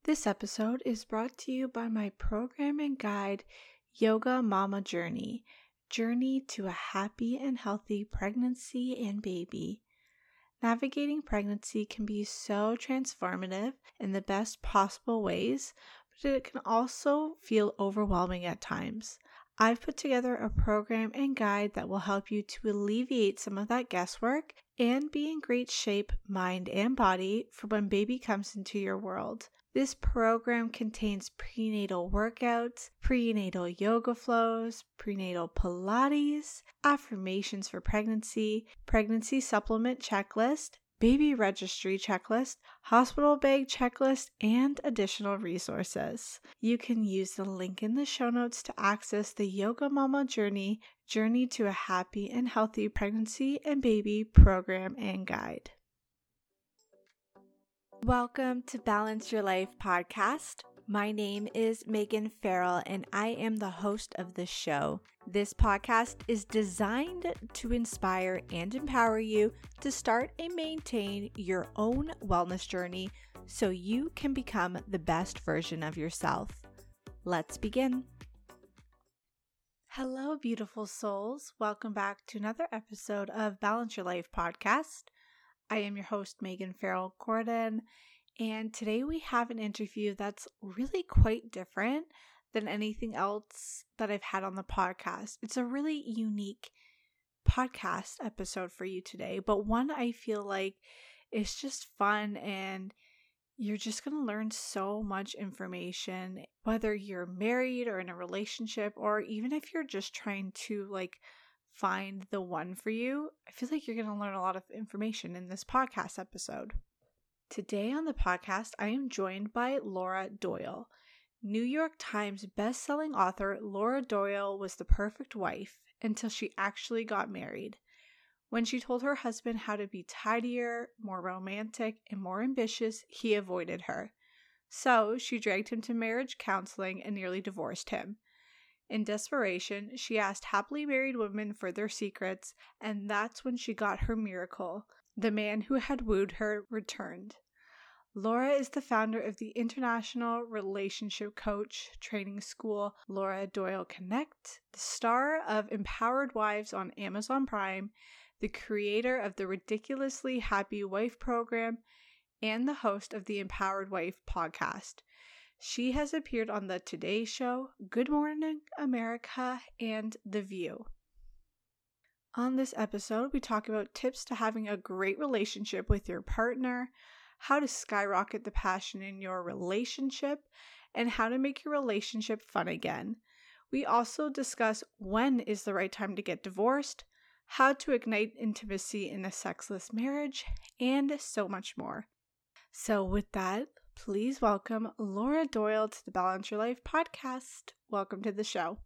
This episode is brought to you by my program and guide, Yoga Mama Journey to a happy and healthy pregnancy and baby. Navigating pregnancy can be so transformative in the best possible ways, but it can also feel overwhelming at times. I've put together a program and guide that will help you to alleviate some of that guesswork and be in great shape, mind and body, for when baby comes into your world. This program contains prenatal workouts, prenatal yoga flows, prenatal Pilates, affirmations for pregnancy, pregnancy supplement checklist, baby registry checklist, hospital bag checklist, and additional resources. You can use the link in the show notes to access the Yoga Mama Journey to a happy and healthy pregnancy and baby program and guide. Welcome to Balance Your Life podcast. My name is Megan Farrell and I am the host of this show. This podcast is designed to inspire and empower you to start and maintain your own wellness journey so you can become the best version of yourself. Let's begin. Hello, beautiful souls. Welcome back to another episode of Balance Your Life podcast. I am your host, Megan Farrell Gordon, and today we have an interview that's really quite different than anything else that I've had on the podcast. It's a really unique podcast episode for you today, but one I feel like is just fun and you're just going to learn so much information, whether you're married or in a relationship, or even if you're just trying to find the one for you. I feel like you're going to learn a lot of information in this podcast episode. Today on the podcast, I am joined by Laura Doyle. New York Times bestselling author Laura Doyle was the perfect wife until she actually got married. When she told her husband how to be tidier, more romantic, and more ambitious, he avoided her. So she dragged him to marriage counseling and nearly divorced him. In desperation, she asked happily married women for their secrets, and that's when she got her miracle. The man who had wooed her returned. Laura is the founder of the international relationship coach training school Laura Doyle Connect, the star of Empowered Wives on Amazon Prime, the creator of the Ridiculously Happy Wife program, and the host of the Empowered Wife podcast. She has appeared on The Today Show, Good Morning America, and The View. On this episode, we talk about tips to having a great relationship with your partner, how to skyrocket the passion in your relationship, and how to make your relationship fun again. We also discuss when is the right time to get divorced, how to ignite intimacy in a sexless marriage, and so much more. So with that, please welcome Laura Doyle to the Balance Your Life podcast. Welcome to the show.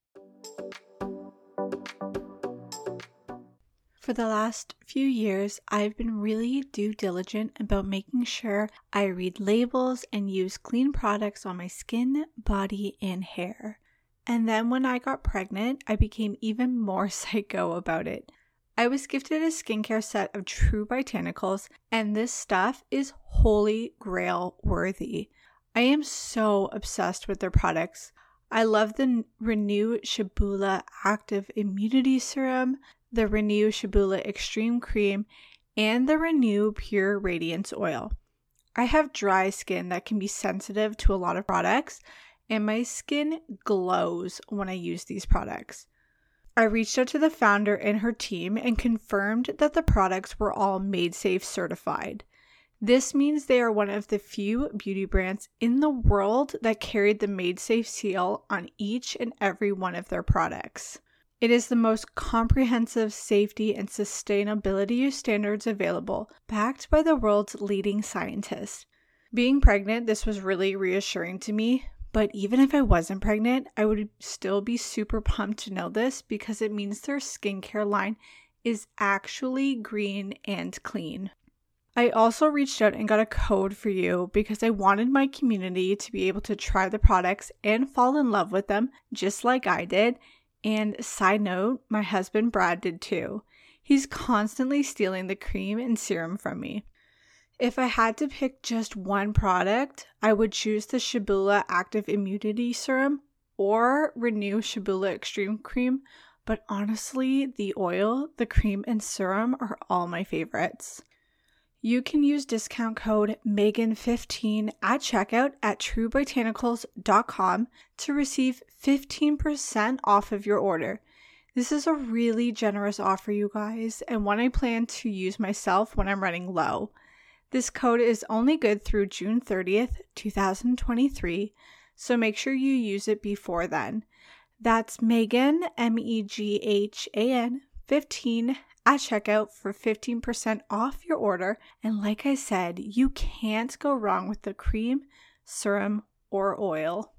For the last few years, I've been really due diligent about making sure I read labels and use clean products on my skin, body, and hair. And then when I got pregnant, I became even more psycho about it. I was gifted a skincare set of True Botanicals, and this stuff is holy grail worthy. I am so obsessed with their products. I love the Renew Shibula Active Immunity Serum, the Renew Shibula Extreme Cream, and the Renew Pure Radiance Oil. I have dry skin that can be sensitive to a lot of products, and my skin glows when I use these products. I reached out to the founder and her team and confirmed that the products were all MadeSafe certified. This means they are one of the few beauty brands in the world that carried the MadeSafe seal on each and every one of their products. It is the most comprehensive safety and sustainability standards available, backed by the world's leading scientists. Being pregnant, this was really reassuring to me. But even if I wasn't pregnant, I would still be super pumped to know this because it means their skincare line is actually green and clean. I also reached out and got a code for you because I wanted my community to be able to try the products and fall in love with them just like I did. And side note, my husband Brad did too. He's constantly stealing the cream and serum from me. If I had to pick just one product, I would choose the Shibula Active Immunity Serum or Renew Shibula Extreme Cream. But honestly, the oil, the cream, and serum are all my favorites. You can use discount code Megan15 at checkout at truebotanicals.com to receive 15% off of your order. This is a really generous offer, you guys, and one I plan to use myself when I'm running low. This code is only good through June 30th, 2023, so make sure you use it before then. That's Megan, MEGHAN 15 at checkout for 15% off your order. And like I said, you can't go wrong with the cream, serum, or oil.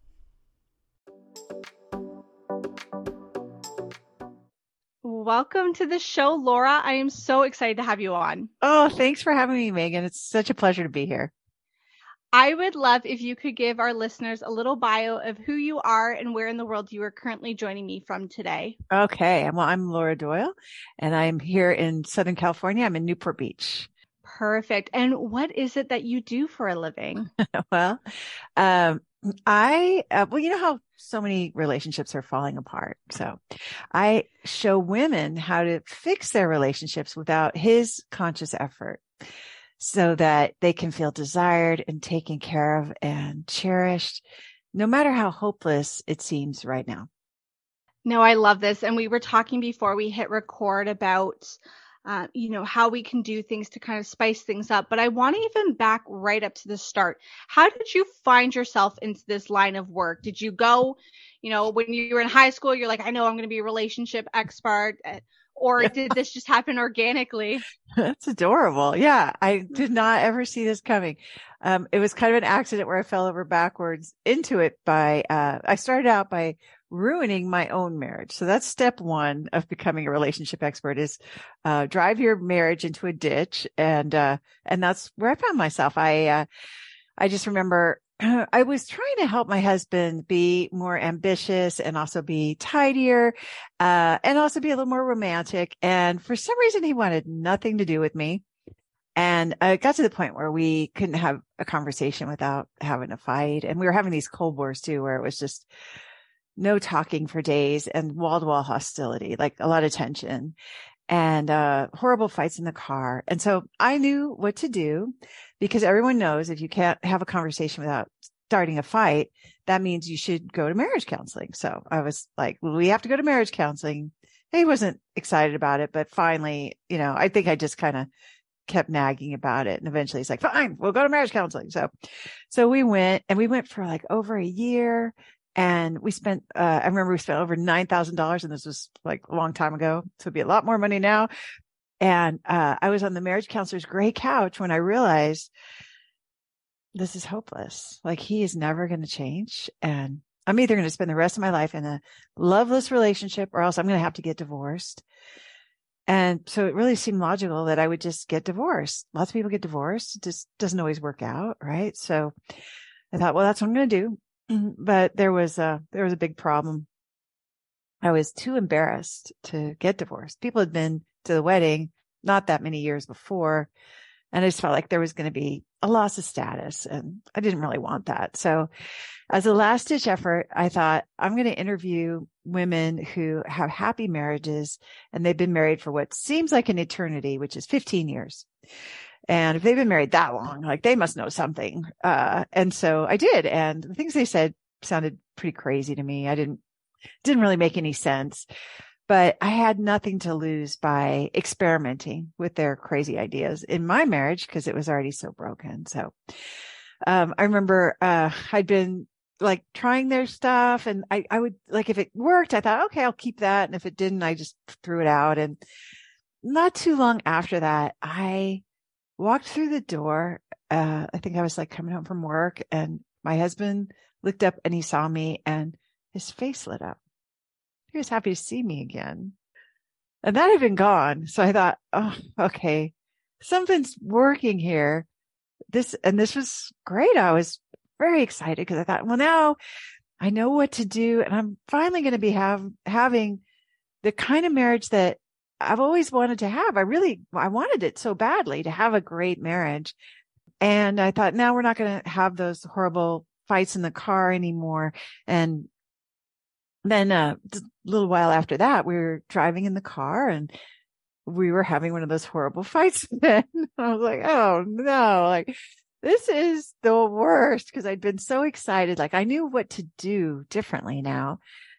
Welcome to the show, Laura. I am so excited to have you on. Oh, thanks for having me, Megan. It's such a pleasure to be here. I would love if you could give our listeners a little bio of who you are and where in the world you are currently joining me from today. Okay. Well, I'm Laura Doyle, and I'm here in Southern California. I'm in Newport Beach. Perfect. And what is it that you do for a living? Well, well, you know how so many relationships are falling apart. So I show women how to fix their relationships without his conscious effort, so that they can feel desired and taken care of and cherished, no matter how hopeless it seems right now. No, I love this. And we were talking before we hit record about, how we can do things to kind of spice things up. But I want to even back right up to the start. How did you find yourself into this line of work? Did you go, when you were in high school, you're like, I know I'm going to be a relationship expert. Or did this just happen organically? That's adorable. Yeah, I did not ever see this coming. It was kind of an accident where I fell over backwards into it I started out by ruining my own marriage. So that's step one of becoming a relationship expert is, drive your marriage into a ditch. And that's where I found myself. I just remember I was trying to help my husband be more ambitious and also be tidier, and also be a little more romantic. And for some reason, he wanted nothing to do with me. And it got to the point where we couldn't have a conversation without having a fight. And we were having these Cold Wars too, where it was just no talking for days and wall-to-wall hostility, like a lot of tension and horrible fights in the car. And so I knew what to do, because everyone knows if you can't have a conversation without starting a fight, that means you should go to marriage counseling. So I was like, well, we have to go to marriage counseling. He wasn't excited about it, but finally, I think I just kind of kept nagging about it. And eventually he's like, fine, we'll go to marriage counseling. So we went for like over a year. And we spent, I remember we spent over $9,000, and this was like a long time ago. So it'd be a lot more money now. And I was on the marriage counselor's gray couch when I realized this is hopeless. Like, he is never going to change. And I'm either going to spend the rest of my life in a loveless relationship, or else I'm going to have to get divorced. And so it really seemed logical that I would just get divorced. Lots of people get divorced. It just doesn't always work out, right? So I thought, well, that's what I'm going to do. But there was a big problem. I was too embarrassed to get divorced. People had been to the wedding not that many years before, and I just felt like there was going to be a loss of status, and I didn't really want that. So as a last ditch effort, I thought, I'm going to interview women who have happy marriages, and they've been married for what seems like an eternity, which is 15 years. And if they've been married that long, like, they must know something. And so I did. And the things they said sounded pretty crazy to me. Didn't really make any sense, but I had nothing to lose by experimenting with their crazy ideas in my marriage, because it was already so broken. So, I remember, I'd been like trying their stuff, and I would, like, if it worked, I thought, okay, I'll keep that. And if it didn't, I just threw it out. And not too long after that, I walked through the door. I think I was like coming home from work, and my husband looked up and he saw me, and his face lit up. He was happy to see me again. And that had been gone. So I thought, oh, okay, something's working here. This was great. I was very excited, because I thought, well, now I know what to do, and I'm finally going to be having the kind of marriage that I've always wanted to have. I wanted it so badly, to have a great marriage. And I thought, now we're not going to have those horrible fights in the car anymore. And then just a little while after that, we were driving in the car and we were having one of those horrible fights. Then I was like, oh no, like this is the worst, because I'd been so excited. Like I knew what to do differently now,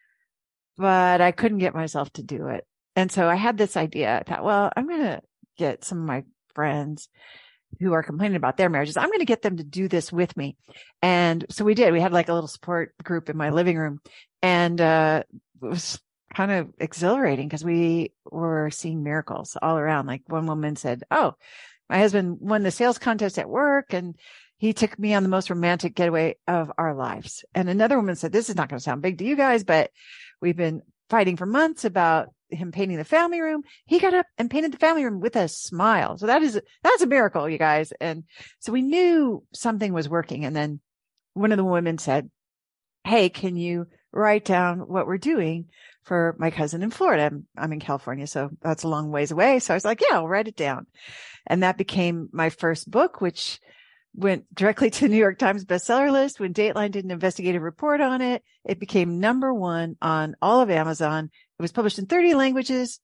but I couldn't get myself to do it. And so I had this idea. I thought, well, I'm going to get some of my friends who are complaining about their marriages. I'm going to get them to do this with me. And so we did. We had like a little support group in my living room, and it was kind of exhilarating because we were seeing miracles all around. Like one woman said, oh, my husband won the sales contest at work and he took me on the most romantic getaway of our lives. And another woman said, this is not going to sound big to you guys, but we've been fighting for months about him painting the family room. He got up and painted the family room with a smile. So that's a miracle, you guys. And so we knew something was working. And then one of the women said, hey, can you write down what we're doing for my cousin in Florida? I'm in California, so that's a long ways away. So I was like, yeah, I'll write it down. And that became my first book, which went directly to the New York Times bestseller list. When Dateline did an investigative report on it, it became #1 on all of Amazon. It was published in 19 languages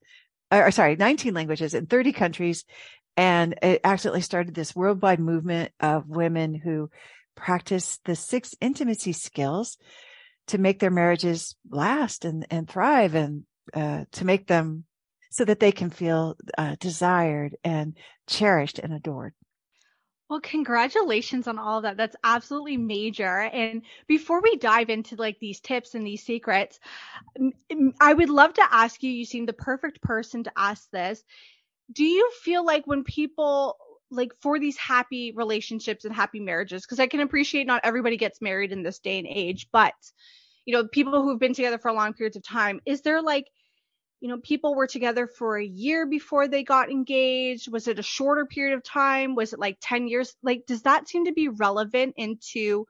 in 30 countries. And it actually started this worldwide movement of women who practice the 6 intimacy skills to make their marriages last and thrive, and to make them so that they can feel desired and cherished and adored. Well, congratulations on all of that. That's absolutely major. And before we dive into like these tips and these secrets, I would love to ask you, you seem the perfect person to ask this. Do you feel like when people, like for these happy relationships and happy marriages, because I can appreciate not everybody gets married in this day and age, but people who've been together for long periods of time, is there like, people were together for a year before they got engaged? Was it a shorter period of time? Was it like 10 years? Like, does that seem to be relevant into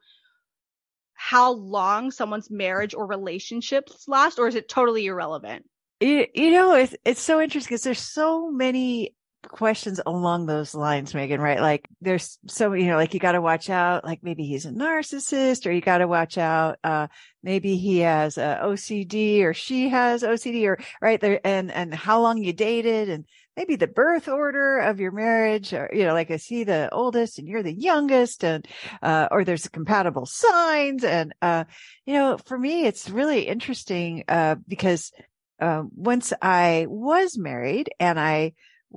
how long someone's marriage or relationships last, or is it totally irrelevant? It's so interesting because there's so many questions along those lines, Megan, right? Like there's so, like you got to watch out, like maybe he's a narcissist, or you got to watch out, maybe he has OCD or she has OCD, or right there, and how long you dated, and maybe the birth order of your marriage, or, like is he the oldest and you're the youngest, and, or there's compatible signs. And, for me, it's really interesting, because, once I was married and I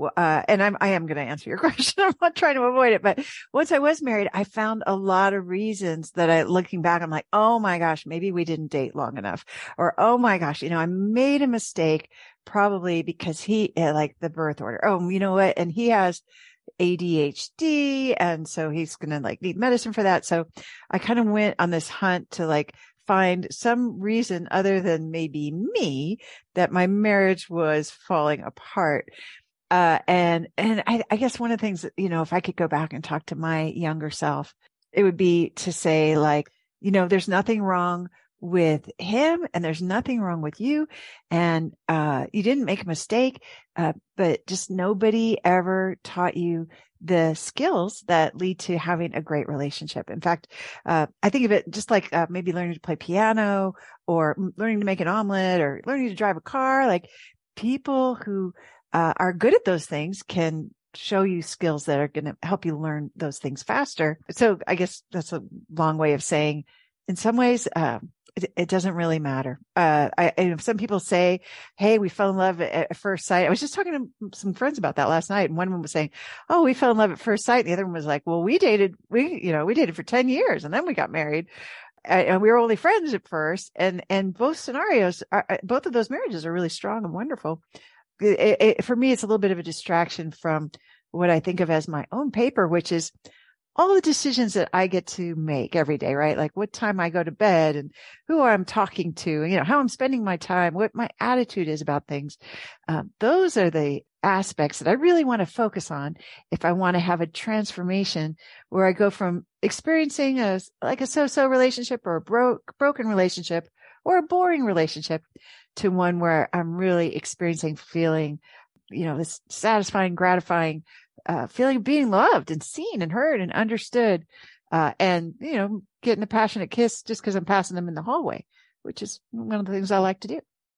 am going to answer your question. I'm not trying to avoid it, but once I was married, I found a lot of reasons that looking back, I'm like, oh my gosh, maybe we didn't date long enough, or, oh my gosh, I made a mistake probably because he like the birth order. Oh, you know what? And he has ADHD. And so he's going to like need medicine for that. So I kind of went on this hunt to like find some reason other than maybe me that my marriage was falling apart. And I guess one of the things that, if I could go back and talk to my younger self, it would be to say like, there's nothing wrong with him and there's nothing wrong with you. And, you didn't make a mistake. But just nobody ever taught you the skills that lead to having a great relationship. In fact, I think of it just like, maybe learning to play piano or learning to make an omelet or learning to drive a car. Like people who, are good at those things can show you skills that are going to help you learn those things faster. So I guess that's a long way of saying in some ways, it doesn't really matter. Some people say, hey, we fell in love at first sight. I was just talking to some friends about that last night. And one of them was saying, oh, we fell in love at first sight. And the other one was like, well, we dated for 10 years and then we got married. And we were only friends at first. And both scenarios, both of those marriages are really strong and wonderful. For me, it's a little bit of a distraction from what I think of as my own paper, which is all the decisions that I get to make every day, right? Like what time I go to bed and who I'm talking to, how I'm spending my time, what my attitude is about things. Those are the aspects that I really want to focus on if I want to have a transformation where I go from experiencing a so-so relationship or a broken relationship or a boring relationship to one where I'm really experiencing, feeling, this satisfying, gratifying, feeling being loved and seen and heard and understood. And, getting a passionate kiss just because I'm passing them in the hallway, which is one of the things I like to do.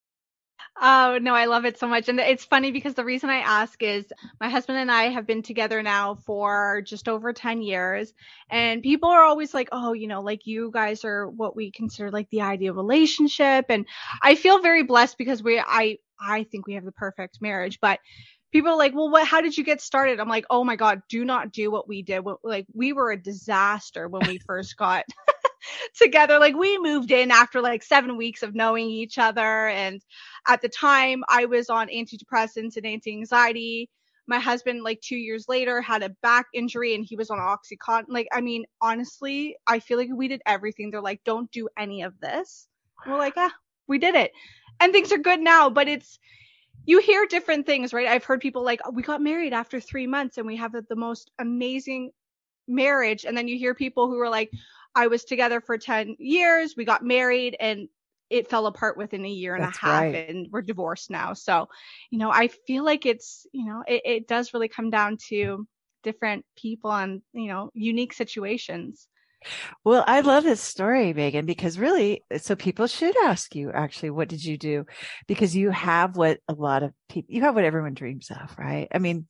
Oh, no, I love it so much. And it's funny because the reason I ask is my husband and I have been together now for just over 10 years. And people are always like, oh, like you guys are what we consider like the ideal relationship. And I feel very blessed because I think we have the perfect marriage. But people are like, well, how did you get started? I'm like, oh my God, do not do what we did. Like we were a disaster when we first got together. Like we moved in after like 7 weeks of knowing each other. And at the time I was on antidepressants and anti-anxiety. My husband, like 2 years later, had a back injury and he was on Oxycontin. Like, I mean, honestly, I feel like we did everything. They're like, don't do any of this. We're like, we did it. And things are good now, but you hear different things, right? I've heard people like, we got married after 3 months and we have the most amazing marriage. And then you hear people who are like, I was together for 10 years. We got married and it fell apart within a year and a half right. and we're divorced now. So, I feel like it's, it does really come down to different people and, unique situations. Well, I love this story, Megan, because really, so people should ask you actually, what did you do? Because you have what a lot of people, you have what everyone dreams of, right? I mean,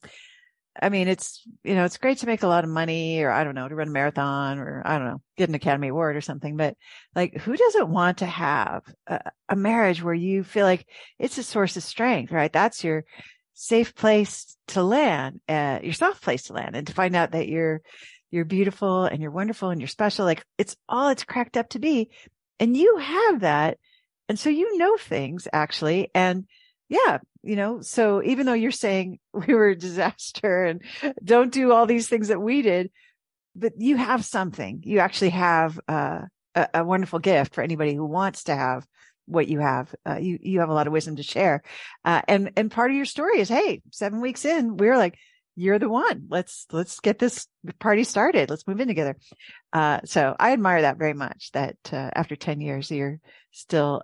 it's, it's great to make a lot of money or I don't know, to run a marathon or I don't know, get an Academy Award or something. But like, who doesn't want to have a marriage where you feel like it's a source of strength, right? That's your safe place to land, your soft place to land and to find out that you're beautiful and you're wonderful and you're special. Like it's all it's cracked up to be. And you have that. And so, things actually. And yeah, so even though you're saying we were a disaster and don't do all these things that we did, but you have something. You actually have a wonderful gift for anybody who wants to have what you have. You have a lot of wisdom to share. And part of your story is, hey, 7 weeks in, we're like, you're the one. Let's get this party started. Let's move in together. So I admire that very much that after 10 years, you're still,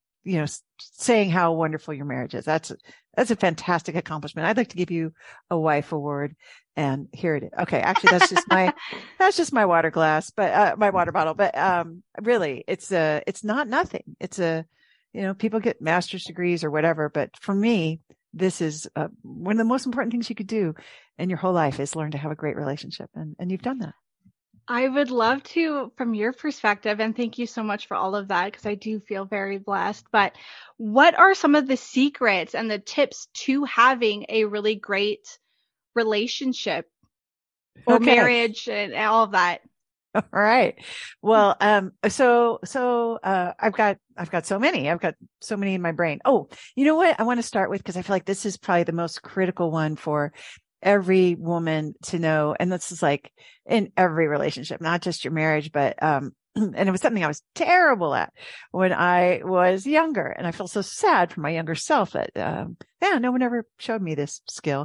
saying how wonderful your marriage is. That's a fantastic accomplishment. I'd like to give you a wife award, and here it is. Okay. Actually, that's just my water glass, but, my water bottle, but, really it's not nothing. It's people get master's degrees or whatever, but for me, this is one of the most important things you could do in your whole life is learn to have a great relationship. And you've done that. I would love to, from your perspective, and thank you so much for all of that, because I do feel very blessed. But what are some of the secrets and the tips to having a really great relationship or marriage and all of that? All right. Well, so I've got so many. I've got so many in my brain. Oh, you know what? I want to start with, because I feel like this is probably the most critical one for every woman to know. And this is like in every relationship, not just your marriage, but, and it was something I was terrible at when I was younger. And I feel so sad for my younger self that, no one ever showed me this skill.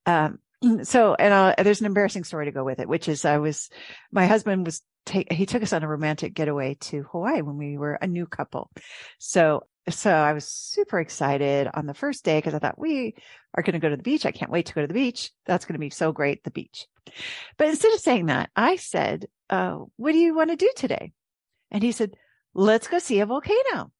So, there's an embarrassing story to go with it, which is my husband he took us on a romantic getaway to Hawaii when we were a new couple. So I was super excited on the first day because I thought we are going to go to the beach. I can't wait to go to the beach. That's going to be so great, the beach. But instead of saying that, I said, what do you want to do today? And he said, let's go see a volcano.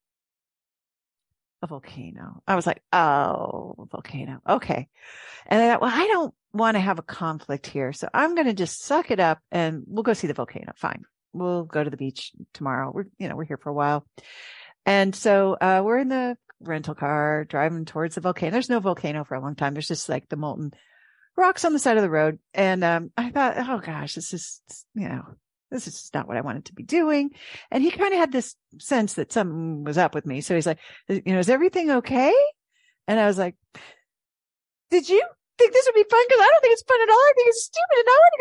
A volcano. I was like, oh, volcano. Okay. And I thought, well, I don't want to have a conflict here. So I'm going to just suck it up and we'll go see the volcano. Fine. We'll go to the beach tomorrow. We're here for a while. And so, we're in the rental car driving towards the volcano. There's no volcano for a long time. There's just like the molten rocks on the side of the road. And, I thought, oh gosh, this is just not what I wanted to be doing. And he kind of had this sense that something was up with me. So he's like, is everything okay? And I was like, did you think this would be fun? Because I don't think it's fun at all. I think it's stupid. And I want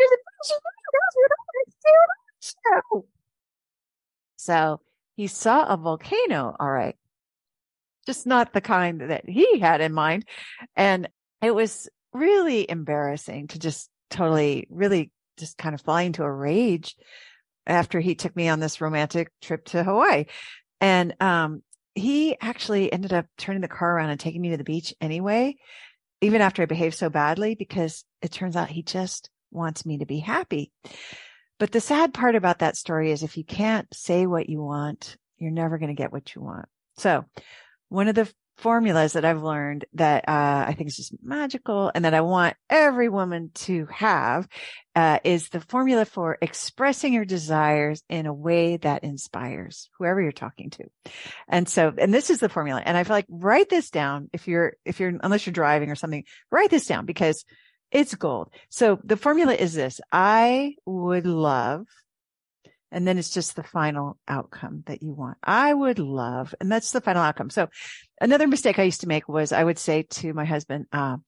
to go. So he saw a volcano. All right. Just not the kind that he had in mind. And it was really embarrassing to just really just kind of fly into a rage after he took me on this romantic trip to Hawaii. And, he actually ended up turning the car around and taking me to the beach anyway. even after I behave so badly, because it turns out he just wants me to be happy. But the sad part about that story is if you can't say what you want, you're never going to get what you want. So one of the formulas that I've learned that I think is just magical and that I want every woman to have is the formula for expressing your desires in a way that inspires whoever you're talking to. And this is the formula. And I feel like write this down unless you're driving or something, write this down because it's gold. So the formula is this: I would love, and then it's just the final outcome that you want. I would love, and that's the final outcome. So another mistake I used to make was I would say to my husband,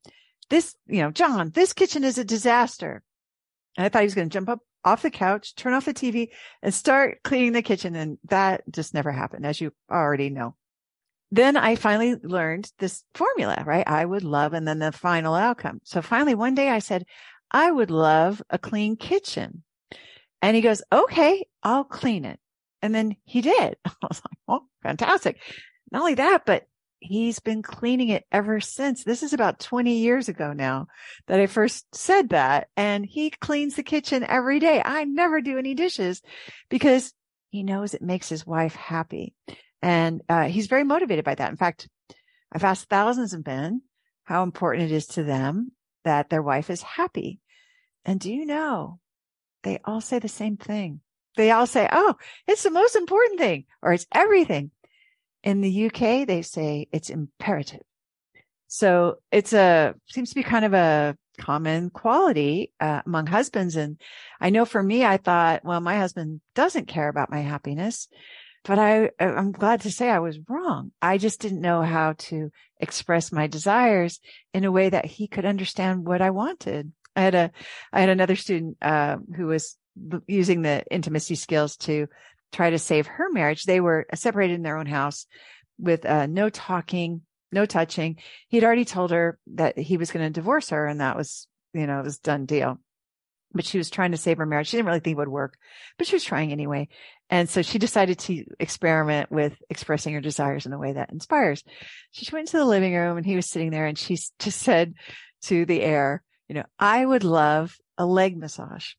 John, this kitchen is a disaster. And I thought he was going to jump up off the couch, turn off the TV and start cleaning the kitchen. And that just never happened, as you already know. Then I finally learned this formula, right? I would love, and then the final outcome. So finally one day I said, I would love a clean kitchen. And he goes, okay, I'll clean it. And then he did. I was like, oh, fantastic. Not only that, but he's been cleaning it ever since. This is about 20 years ago now that I first said that. And he cleans the kitchen every day. I never do any dishes because he knows it makes his wife happy. And he's very motivated by that. In fact, I've asked thousands of men how important it is to them that their wife is happy. And do you know, they all say the same thing. They all say, oh, it's the most important thing, or it's everything. In the UK, they say it's imperative. So seems to be kind of a common quality among husbands. And I know for me, I thought, well, my husband doesn't care about my happiness. But I'm glad to say I was wrong. I just didn't know how to express my desires in a way that he could understand what I wanted. I had another student who was using the intimacy skills to try to save her marriage. They were separated in their own house with no talking, no touching. He'd already told her that he was going to divorce her, and that was, it was a done deal. But she was trying to save her marriage. She didn't really think it would work, but she was trying anyway. And so she decided to experiment with expressing her desires in a way that inspires. She went into the living room and he was sitting there and she just said to the air, I would love a leg massage.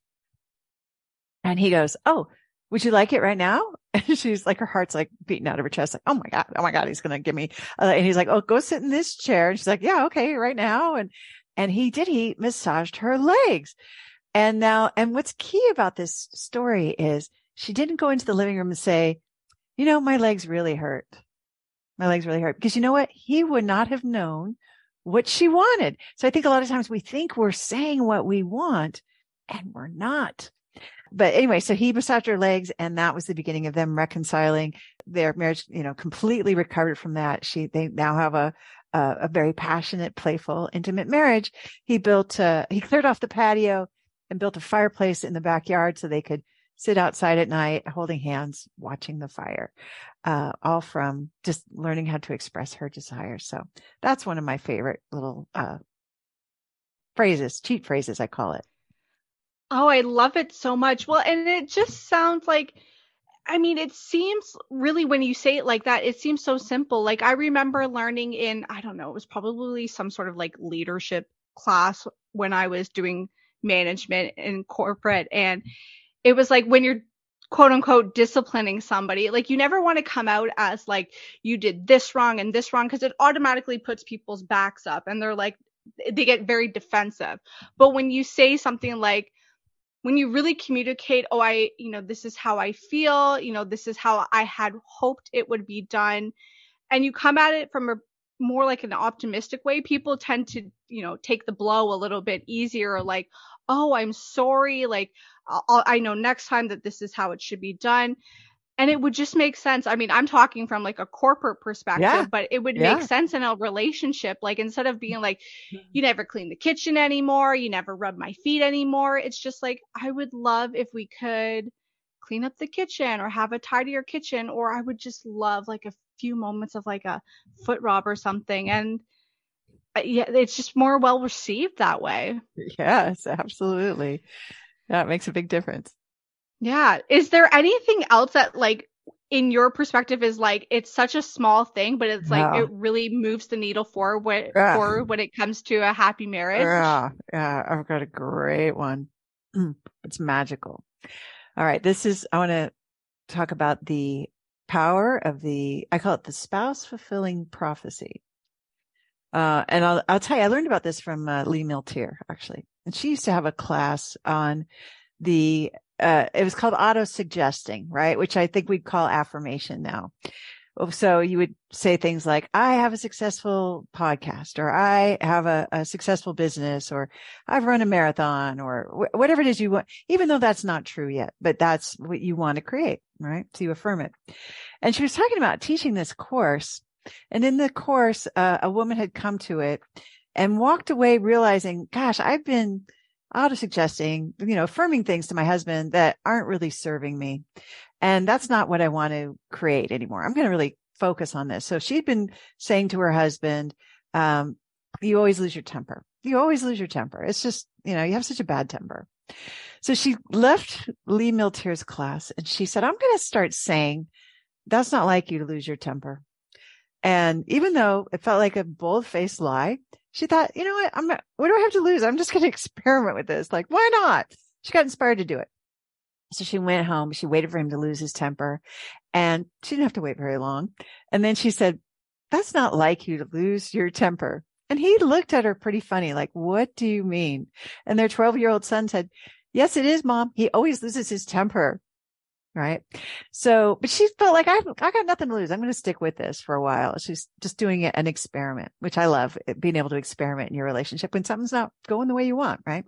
And he goes, oh, would you like it right now? And she's like, her heart's like beating out of her chest. Like, oh my God, he's going to give me, and he's like, oh, go sit in this chair. And she's like, yeah, okay, right now. And he massaged her legs. And what's key about this story is she didn't go into the living room and say, my legs really hurt. My legs really hurt. Because you know what? He would not have known what she wanted. So I think a lot of times we think we're saying what we want and we're not. But anyway, so he massaged her legs and that was the beginning of them reconciling. Their marriage, completely recovered from that. They now have a very passionate, playful, intimate marriage. He cleared off the patio and built a fireplace in the backyard so they could sit outside at night, holding hands, watching the fire, all from just learning how to express her desires. So that's one of my favorite little cheat phrases, I call it. Oh, I love it so much. Well, and it just sounds like, it seems really, when you say it like that, it seems so simple. Like I remember learning in, I don't know, it was probably some sort of like leadership class when I was doing management in corporate. And it was like when you're quote unquote disciplining somebody, like you never want to come out as like you did this wrong and this wrong, because it automatically puts people's backs up and they're like, they get very defensive. But when you say something like, when you really communicate, this is how I feel, this is how I had hoped it would be done, and you come at it from a more like an optimistic way, people tend to, take the blow a little bit easier. Like, oh, I'm sorry. Like, I know next time that this is how it should be done. And it would just make sense. I'm talking from like a corporate perspective, but it would make sense in a relationship. Like instead of being like, you never clean the kitchen anymore, you never rub my feet anymore. It's just like, I would love if we could clean up the kitchen or have a tidier kitchen, or I would just love like a few moments of like a foot rub or something. And it's just more well received that way. Yes, absolutely. That makes a big difference. Yeah. Is there anything else that like in your perspective is like, it's such a small thing, but it's like, Yeah. it really moves the needle forward Yeah. when it comes to a happy marriage. Yeah. Yeah. I've got a great one. It's magical. All right. I want to talk about the power of I call it the spouse fulfilling prophecy. And I'll tell you, I learned about this from Lee Miltier, actually. And she used to have a class on it was called auto suggesting, right? Which I think we'd call affirmation now. So you would say things like, I have a successful podcast, or I have a successful business, or I've run a marathon, or whatever it is you want, even though that's not true yet, but that's what you want to create, right? So you affirm it. And she was talking about teaching this course. And in the course, a woman had come to it and walked away realizing, gosh, I've been auto-suggesting, affirming things to my husband that aren't really serving me. And that's not what I want to create anymore. I'm going to really focus on this. So she'd been saying to her husband, you always lose your temper. You always lose your temper. It's just, you have such a bad temper. So she left Lee Miltier's class and she said, I'm going to start saying, that's not like you to lose your temper. And even though it felt like a bold-faced lie, she thought, you know what? What do I have to lose? I'm just going to experiment with this. Like, why not? She got inspired to do it. So she went home. She waited for him to lose his temper, and she didn't have to wait very long. And then she said, that's not like you to lose your temper. And he looked at her pretty funny, like, what do you mean? And their 12-year-old son said, yes, it is, Mom. He always loses his temper. Right. So, but she felt like I got nothing to lose. I'm going to stick with this for a while. She's just doing an experiment, which I love, being able to experiment in your relationship when something's not going the way you want. Right.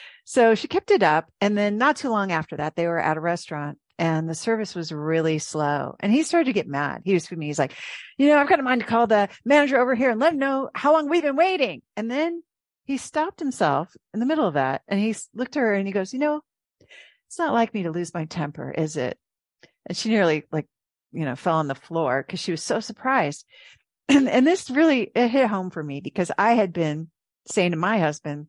So she kept it up. And then not too long after that, they were at a restaurant and the service was really slow. And he started to get mad. He was with me. He's like, I've got a mind to call the manager over here and let him know how long we've been waiting. And then he stopped himself in the middle of that. And he looked at her and he goes, it's not like me to lose my temper, is it? And she nearly fell on the floor because she was so surprised. And this really, it hit home for me because I had been saying to my husband,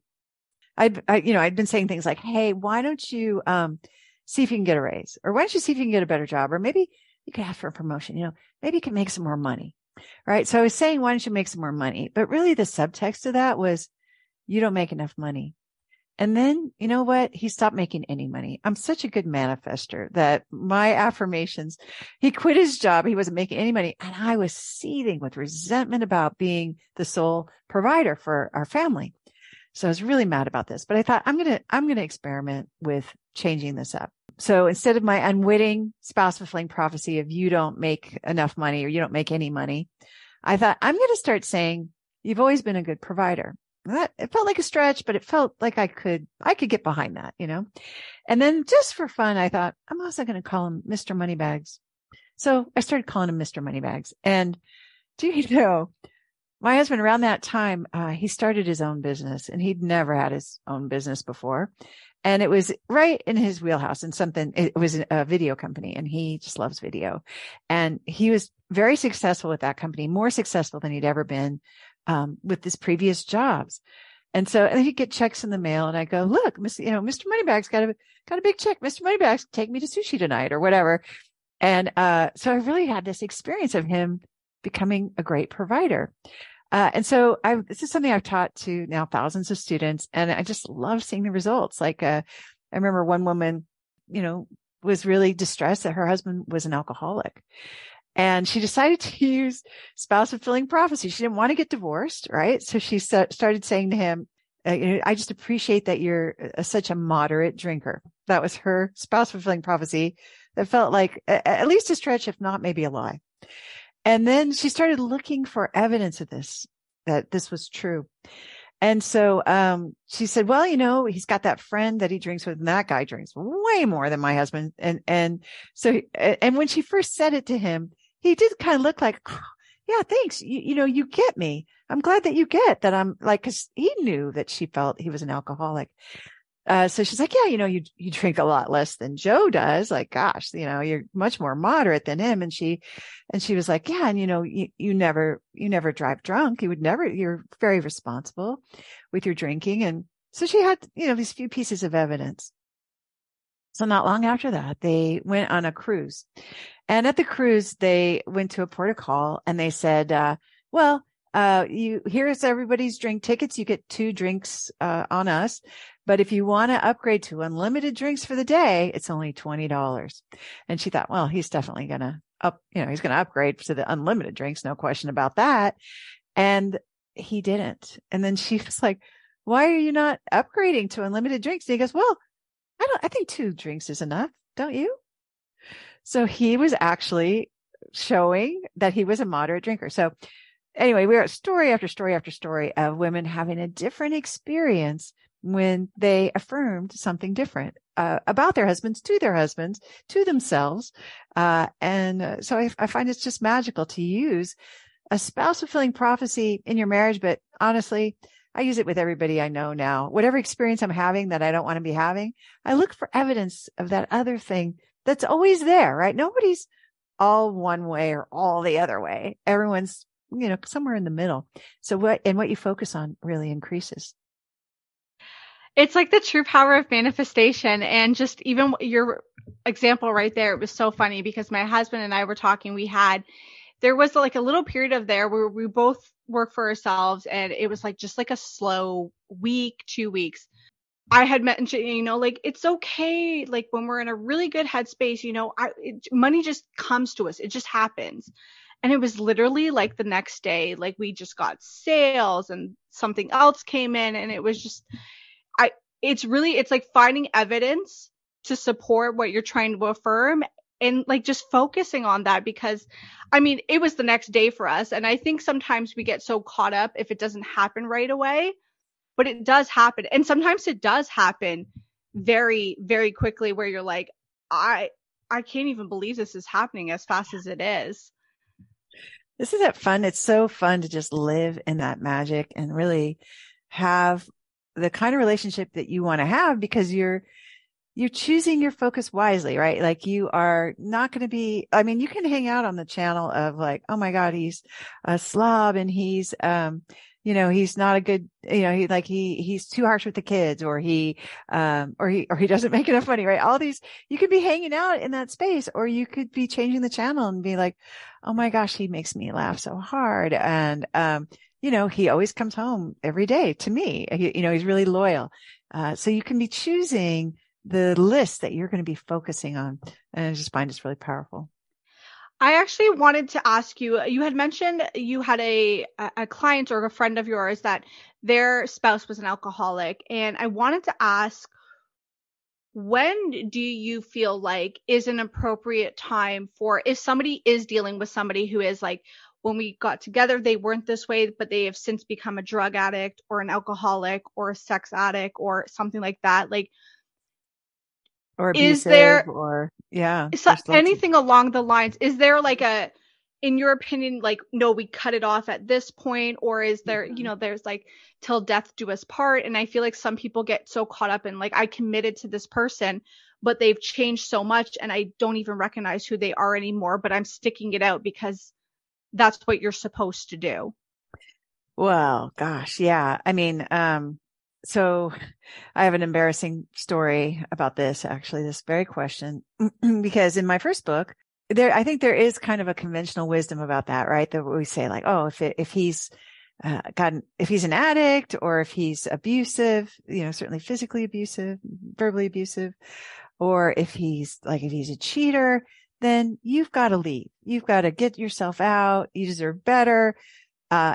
I'd been saying things like, hey, why don't you, see if you can get a raise, or why don't you see if you can get a better job, or maybe you could ask for a promotion, maybe you can make some more money. Right. So I was saying, why don't you make some more money? But really the subtext of that was, you don't make enough money. And then, you know what? He stopped making any money. I'm such a good manifester that my affirmations, he quit his job. He wasn't making any money. And I was seething with resentment about being the sole provider for our family. So I was really mad about this, but I thought I'm going to experiment with changing this up. So instead of my unwitting spouse fulfilling prophecy of you don't make enough money or you don't make any money, I thought I'm going to start saying, you've always been a good provider. It felt like a stretch, but it felt like I could get behind that, And then just for fun, I thought, I'm also going to call him Mr. Moneybags. So I started calling him Mr. Moneybags. And do you know, my husband around that time, he started his own business and he'd never had his own business before. And it was right in his wheelhouse and it was a video company and he just loves video. And he was very successful with that company, more successful than he'd ever been with his previous jobs. And he'd get checks in the mail and I go, look, Mr. Moneybags got a big check. Mr. Moneybags, take me to sushi tonight or whatever. And, so I really had this experience of him becoming a great provider. This is something I've taught to now thousands of students and I just love seeing the results. Like, I remember one woman, was really distressed that her husband was an alcoholic. And she decided to use spouse fulfilling prophecy. She didn't want to get divorced, right? So she started saying to him, I just appreciate that you're such a moderate drinker. That was her spouse fulfilling prophecy that felt like at least a stretch, if not maybe a lie. And then she started looking for evidence of that this was true. And so, she said, well, he's got that friend that he drinks with and that guy drinks way more than my husband. And when she first said it to him, he did kind of look like, oh, yeah, thanks. You get me. I'm glad that you get that. I'm like, cause he knew that she felt he was an alcoholic. So she's like, yeah, you drink a lot less than Joe does. Like, gosh, you're much more moderate than him. And she was like, yeah. And you never drive drunk. You're very responsible with your drinking. And so she had, these few pieces of evidence. So not long after that, they went on a cruise. And at the cruise, they went to a port of call and they said, here's everybody's drink tickets. You get 2 drinks, on us. But if you want to upgrade to unlimited drinks for the day, it's only $20. And she thought, well, he's definitely going to he's going to upgrade to the unlimited drinks. No question about that. And he didn't. And then she was like, why are you not upgrading to unlimited drinks? And he goes, well, I think 2 drinks is enough. Don't you? So he was actually showing that he was a moderate drinker. So anyway, we're at story after story after story of women having a different experience when they affirmed something different about their husbands, to themselves. So I find it's just magical to use a spouse fulfilling prophecy in your marriage. But honestly, I use it with everybody I know now. Whatever experience I'm having that I don't want to be having, I look for evidence of that other thing that's always there, right? Nobody's all one way or all the other way. Everyone's, somewhere in the middle. So what you focus on really increases. It's like the true power of manifestation. And just even your example right there, it was so funny because my husband and I were talking, there was like a little period of there where we both work for ourselves, and it was like just like a slow week, 2 weeks. I had mentioned, like, it's okay. Like when we're in a really good headspace, money just comes to us. It just happens. And it was literally like the next day, like we just got sales and something else came in, and it was just, it's like finding evidence to support what you're trying to affirm, and like just focusing on that, because it was the next day for us. And I think sometimes we get so caught up if it doesn't happen right away, but it does happen. And sometimes it does happen very, very quickly where you're like, I can't even believe this is happening as fast as it is. This is fun. It's so fun to just live in that magic and really have the kind of relationship that you want to have, because you're choosing your focus wisely, right? Like you are not going to be, you can hang out on the channel of like, oh my God, he's a slob and he's, he's not a good, he's too harsh with the kids, or he doesn't make enough money, right? All these, you could be hanging out in that space, or you could be changing the channel and be like, oh my gosh, he makes me laugh so hard. And, he always comes home every day to me. He's really loyal. So you can be choosing the list that you're going to be focusing on. And I just find it's really powerful. I actually wanted to ask you, you had mentioned you had a client or a friend of yours that their spouse was an alcoholic. And I wanted to ask, when do you feel like is an appropriate time for, if somebody is dealing with somebody who is like, when we got together, they weren't this way, but they have since become a drug addict or an alcoholic or a sex addict or something like that. Like, or abusive, is there anything along the lines? Is there like in your opinion, like, no, we cut it off at this point, or is there, there's like till death do us part? And I feel like some people get so caught up in like, I committed to this person, but they've changed so much and I don't even recognize who they are anymore, but I'm sticking it out because that's what you're supposed to do. Well, gosh, yeah. So I have an embarrassing story about this, actually, this very question, because in my first book, I think there is kind of a conventional wisdom about that, right? That we say like, oh, if he's if he's an addict, or if he's abusive, certainly physically abusive, verbally abusive, or if he's a cheater, then you've got to leave. You've got to get yourself out. You deserve better. But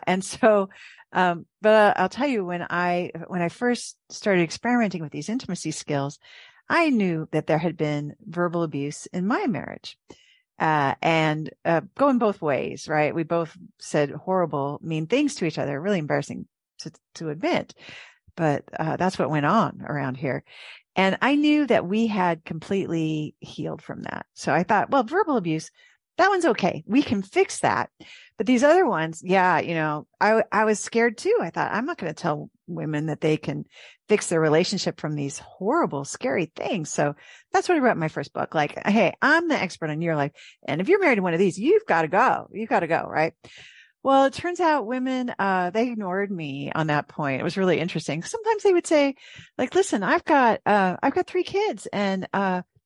I'll tell you, when I first started experimenting with these intimacy skills, I knew that there had been verbal abuse in my marriage, and going both ways, right? We both said horrible, mean things to each other, really embarrassing to admit, but that's what went on around here. And I knew that we had completely healed from that. So I thought, well, verbal abuse, that one's okay. We can fix that. But these other ones, I was scared too. I thought, I'm not going to tell women that they can fix their relationship from these horrible, scary things. So that's what I wrote in my first book. Like, hey, I'm the expert in your life. And if you're married to one of these, you've got to go. You've got to go, right? Well, it turns out women, they ignored me on that point. It was really interesting. Sometimes they would say like, listen, I've got 3 kids and,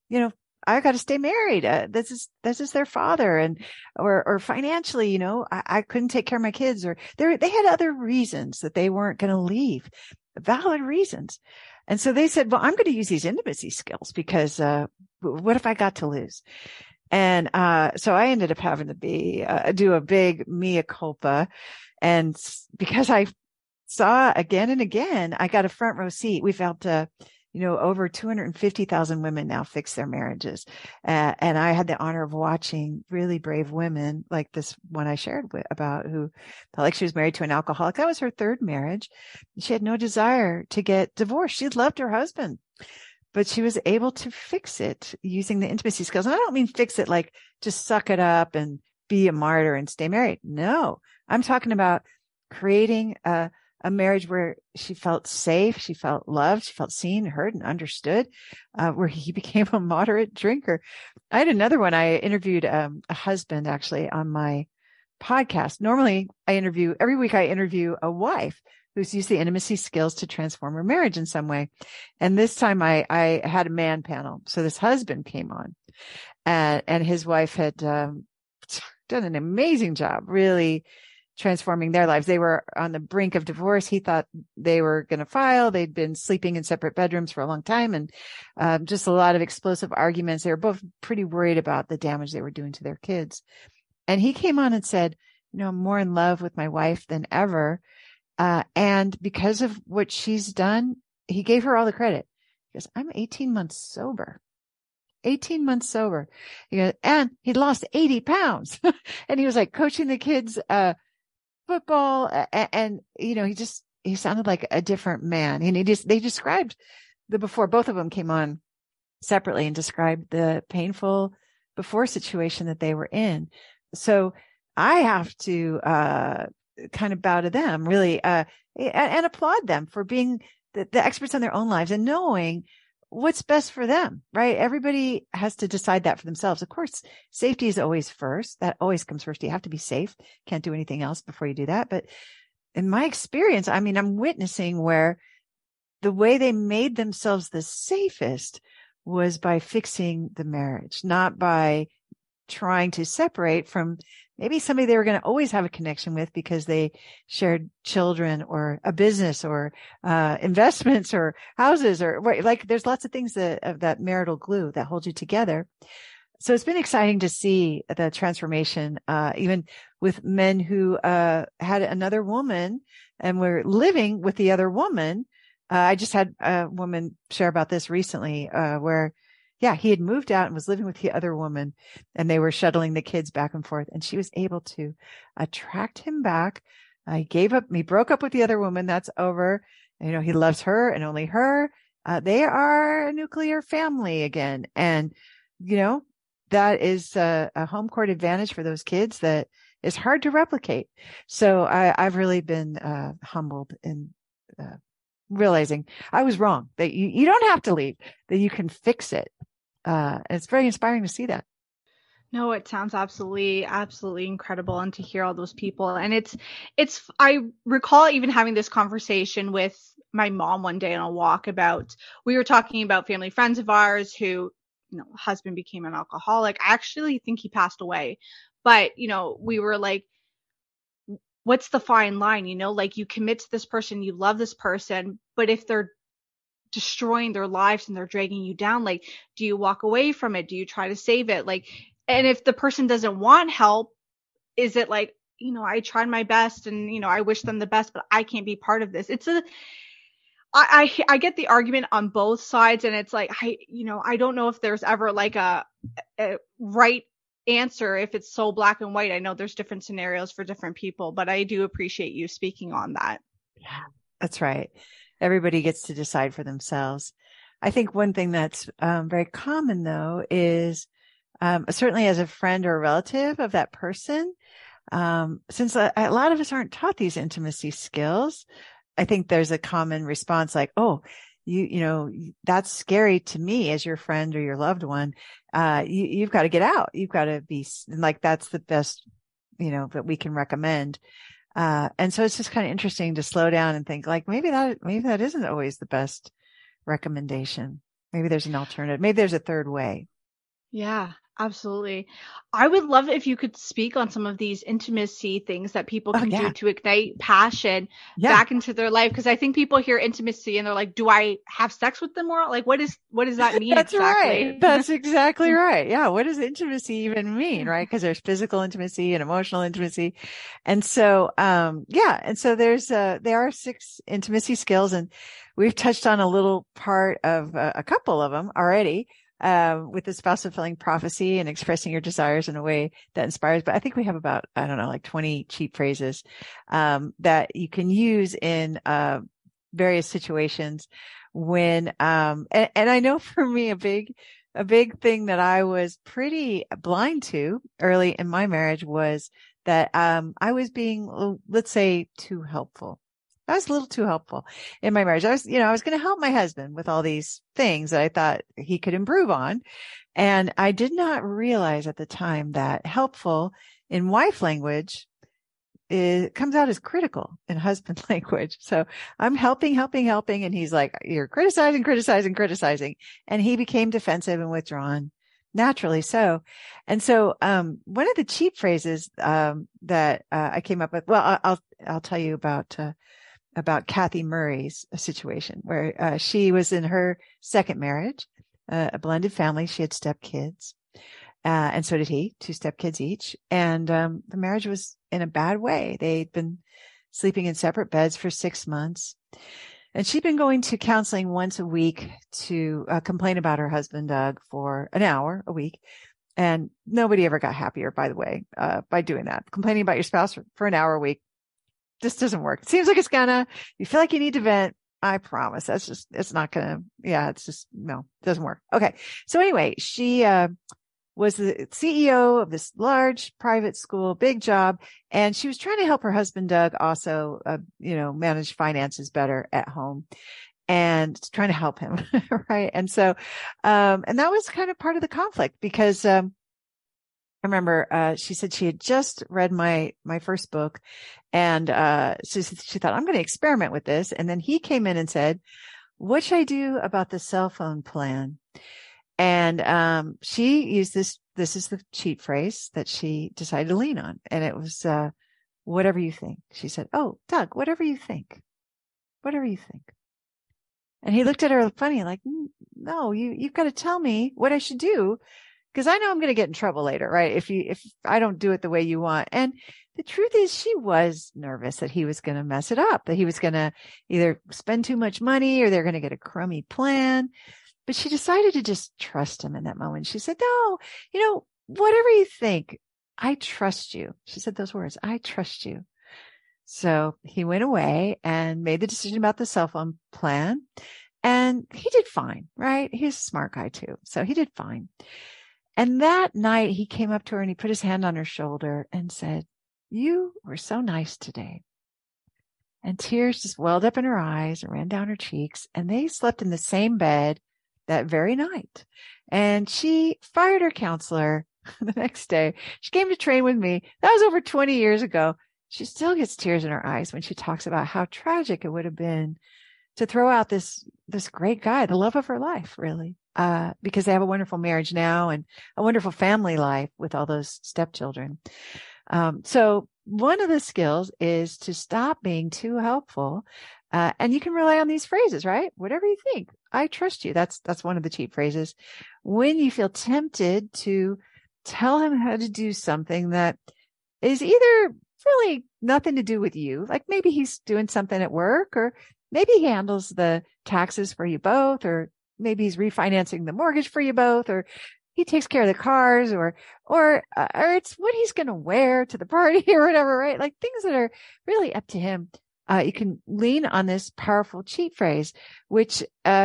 I got to stay married. This is their father, or financially, I couldn't take care of my kids, or they had other reasons that they weren't going to leave, valid reasons. And so they said, well, I'm going to use these intimacy skills because, what if I got to lose? And, so I ended up having to do a big mea culpa. And because I saw again and again, I got a front row seat. We've helped, over 250,000 women now fix their marriages. And I had the honor of watching really brave women like this one I shared about, who felt like she was married to an alcoholic. That was her third marriage. She had no desire to get divorced. She loved her husband, but she was able to fix it using the intimacy skills. And I don't mean fix it like just suck it up and be a martyr and stay married. No, I'm talking about creating a marriage where she felt safe, she felt loved, she felt seen, heard, and understood, where he became a moderate drinker. I had another one. I interviewed a husband actually on my podcast. Normally every week I interview a wife who's used the intimacy skills to transform her marriage in some way. And this time I had a man panel. So this husband came on, and his wife had done an amazing job, really transforming their lives. They were on the brink of divorce. He thought they were going to file. They'd been sleeping in separate bedrooms for a long time, and just a lot of explosive arguments. They were both pretty worried about the damage they were doing to their kids. And he came on and said, I'm more in love with my wife than ever. And because of what she's done, he gave her all the credit. He goes, I'm 18 months sober. 18 months sober. He goes, and he'd lost 80 pounds. And he was like coaching the kids, football, and he sounded like a different man. And they described before. Both of them came on separately and described the painful before situation that they were in. So I have to kind of bow to them, really, and applaud them for being the experts on their own lives and knowing what's best for them, right? Everybody has to decide that for themselves. Of course, safety is always first. That always comes first. You have to be safe. Can't do anything else before you do that. But in my experience, I'm witnessing where the way they made themselves the safest was by fixing the marriage, not by trying to separate from maybe somebody they were going to always have a connection with because they shared children or a business or investments or houses, or like there's lots of things of that marital glue that hold you together. So it's been exciting to see the transformation, even with men who had another woman and were living with the other woman. I just had a woman share about this recently, where he had moved out and was living with the other woman, and they were shuttling the kids back and forth, and she was able to attract him back. He broke up with the other woman. That's over. He loves her and only her. They are a nuclear family again. And, that is a home court advantage for those kids that is hard to replicate. So I've really been humbled in realizing I was wrong, that you don't have to leave, that you can fix it. It's very inspiring to see that. No, it sounds absolutely, absolutely incredible. And to hear all those people. And I recall even having this conversation with my mom one day on a walk we were talking about family friends of ours who, husband became an alcoholic. I actually think he passed away, but, we were like, what's the fine line? Like you commit to this person, you love this person, but if they're destroying their lives and they're dragging you down, like, do you walk away from it? Do you try to save it? Like, and if the person doesn't want help, is it like, I tried my best and, I wish them the best, but I can't be part of this. I get the argument on both sides, and it's like, I don't know if there's ever like a right answer if it's so black and white. I know there's different scenarios for different people, but I do appreciate you speaking on that. Yeah, that's right. Everybody gets to decide for themselves. I think one thing that's very common, though, is certainly as a friend or a relative of that person, since a lot of us aren't taught these intimacy skills, I think there's a common response like, oh, that's scary to me as your friend or your loved one. You've got to get out. You've got to be like, that's the best, that we can recommend. And so it's just kind of interesting to slow down and think like, maybe that isn't always the best recommendation. Maybe there's an alternative. Maybe there's a third way. Yeah, absolutely. I would love if you could speak on some of these intimacy things that people can do to ignite passion back into their life. Because I think people hear intimacy and they're like, do I have sex with them more? Like, what does that mean That's exactly? Right. That's exactly right. Yeah. What does intimacy even mean? Right. Because there's physical intimacy and emotional intimacy. And so, and so there are 6 intimacy skills, and we've touched on a little part of a couple of them already. With the spouse fulfilling prophecy and expressing your desires in a way that inspires. But I think we have about, I don't know, like 20 cheap phrases, that you can use in, various situations when, and I know for me, a big thing that I was pretty blind to early in my marriage was that, I was being, let's say, too helpful. I was a little too helpful in my marriage. I was going to help my husband with all these things that I thought he could improve on. And I did not realize at the time that helpful in wife language, it comes out as critical in husband language. So I'm helping. And he's like, you're criticizing. And he became defensive and withdrawn, naturally so. And so, one of the cheap phrases, that, I came up with, well, I'll tell you about Kathy Murray's situation where, she was in her second marriage, a blended family. She had stepkids, and so did he, 2 stepkids each. And, the marriage was in a bad way. They'd been sleeping in separate beds for 6 months, and she'd been going to counseling once a week to, complain about her husband, Doug, for an hour a week. And nobody ever got happier, by the way, by doing that. Complaining about your spouse for an hour a week just doesn't work. It seems like you feel like you need to vent. I promise. It's not gonna, no, it doesn't work. Okay. So anyway, she, was the CEO of this large private school, big job. And she was trying to help her husband, Doug, also, manage finances better at home and trying to help him. Right. And so, and that was kind of part of the conflict because, I remember, she said she had just read my first book, and, so she thought, I'm going to experiment with this. And then he came in and said, what should I do about the cell phone plan? And, she used this is the cheat phrase that she decided to lean on. And it was, whatever you think. She said, oh, Doug, whatever you think. And he looked at her funny, like, no, you've got to tell me what I should do, because I know I'm going to get in trouble later, right? If I don't do it the way you want. And the truth is, she was nervous that he was going to mess it up, that he was going to either spend too much money or they're going to get a crummy plan. But she decided to just trust him in that moment. She said, no, whatever you think, I trust you. She said those words, I trust you. So he went away and made the decision about the cell phone plan. And he did fine, right? He's a smart guy too. So he did fine. And that night he came up to her and he put his hand on her shoulder and said, you were so nice today. And tears just welled up in her eyes and ran down her cheeks. And they slept in the same bed that very night. And she fired her counselor the next day. She came to train with me. That was over 20 years ago. She still gets tears in her eyes when she talks about how tragic it would have been to throw out this great guy, the love of her life, really, because they have a wonderful marriage now and a wonderful family life with all those stepchildren. So one of the skills is to stop being too helpful. And you can rely on these phrases, right? Whatever you think, I trust you. That's one of the cheap phrases. When you feel tempted to tell him how to do something that is either really nothing to do with you, like maybe he's doing something at work, or maybe he handles the taxes for you both, or maybe he's refinancing the mortgage for you both, or he takes care of the cars, or it's what he's going to wear to the party or whatever, right? Like things that are really up to him. You can lean on this powerful cheat phrase, which,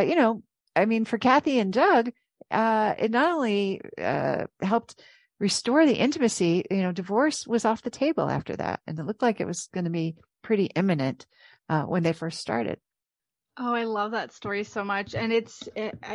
for Kathy and Doug, it not only, helped restore the intimacy, divorce was off the table after that. And it looked like it was going to be pretty imminent, when they first started. Oh, I love that story so much. And it's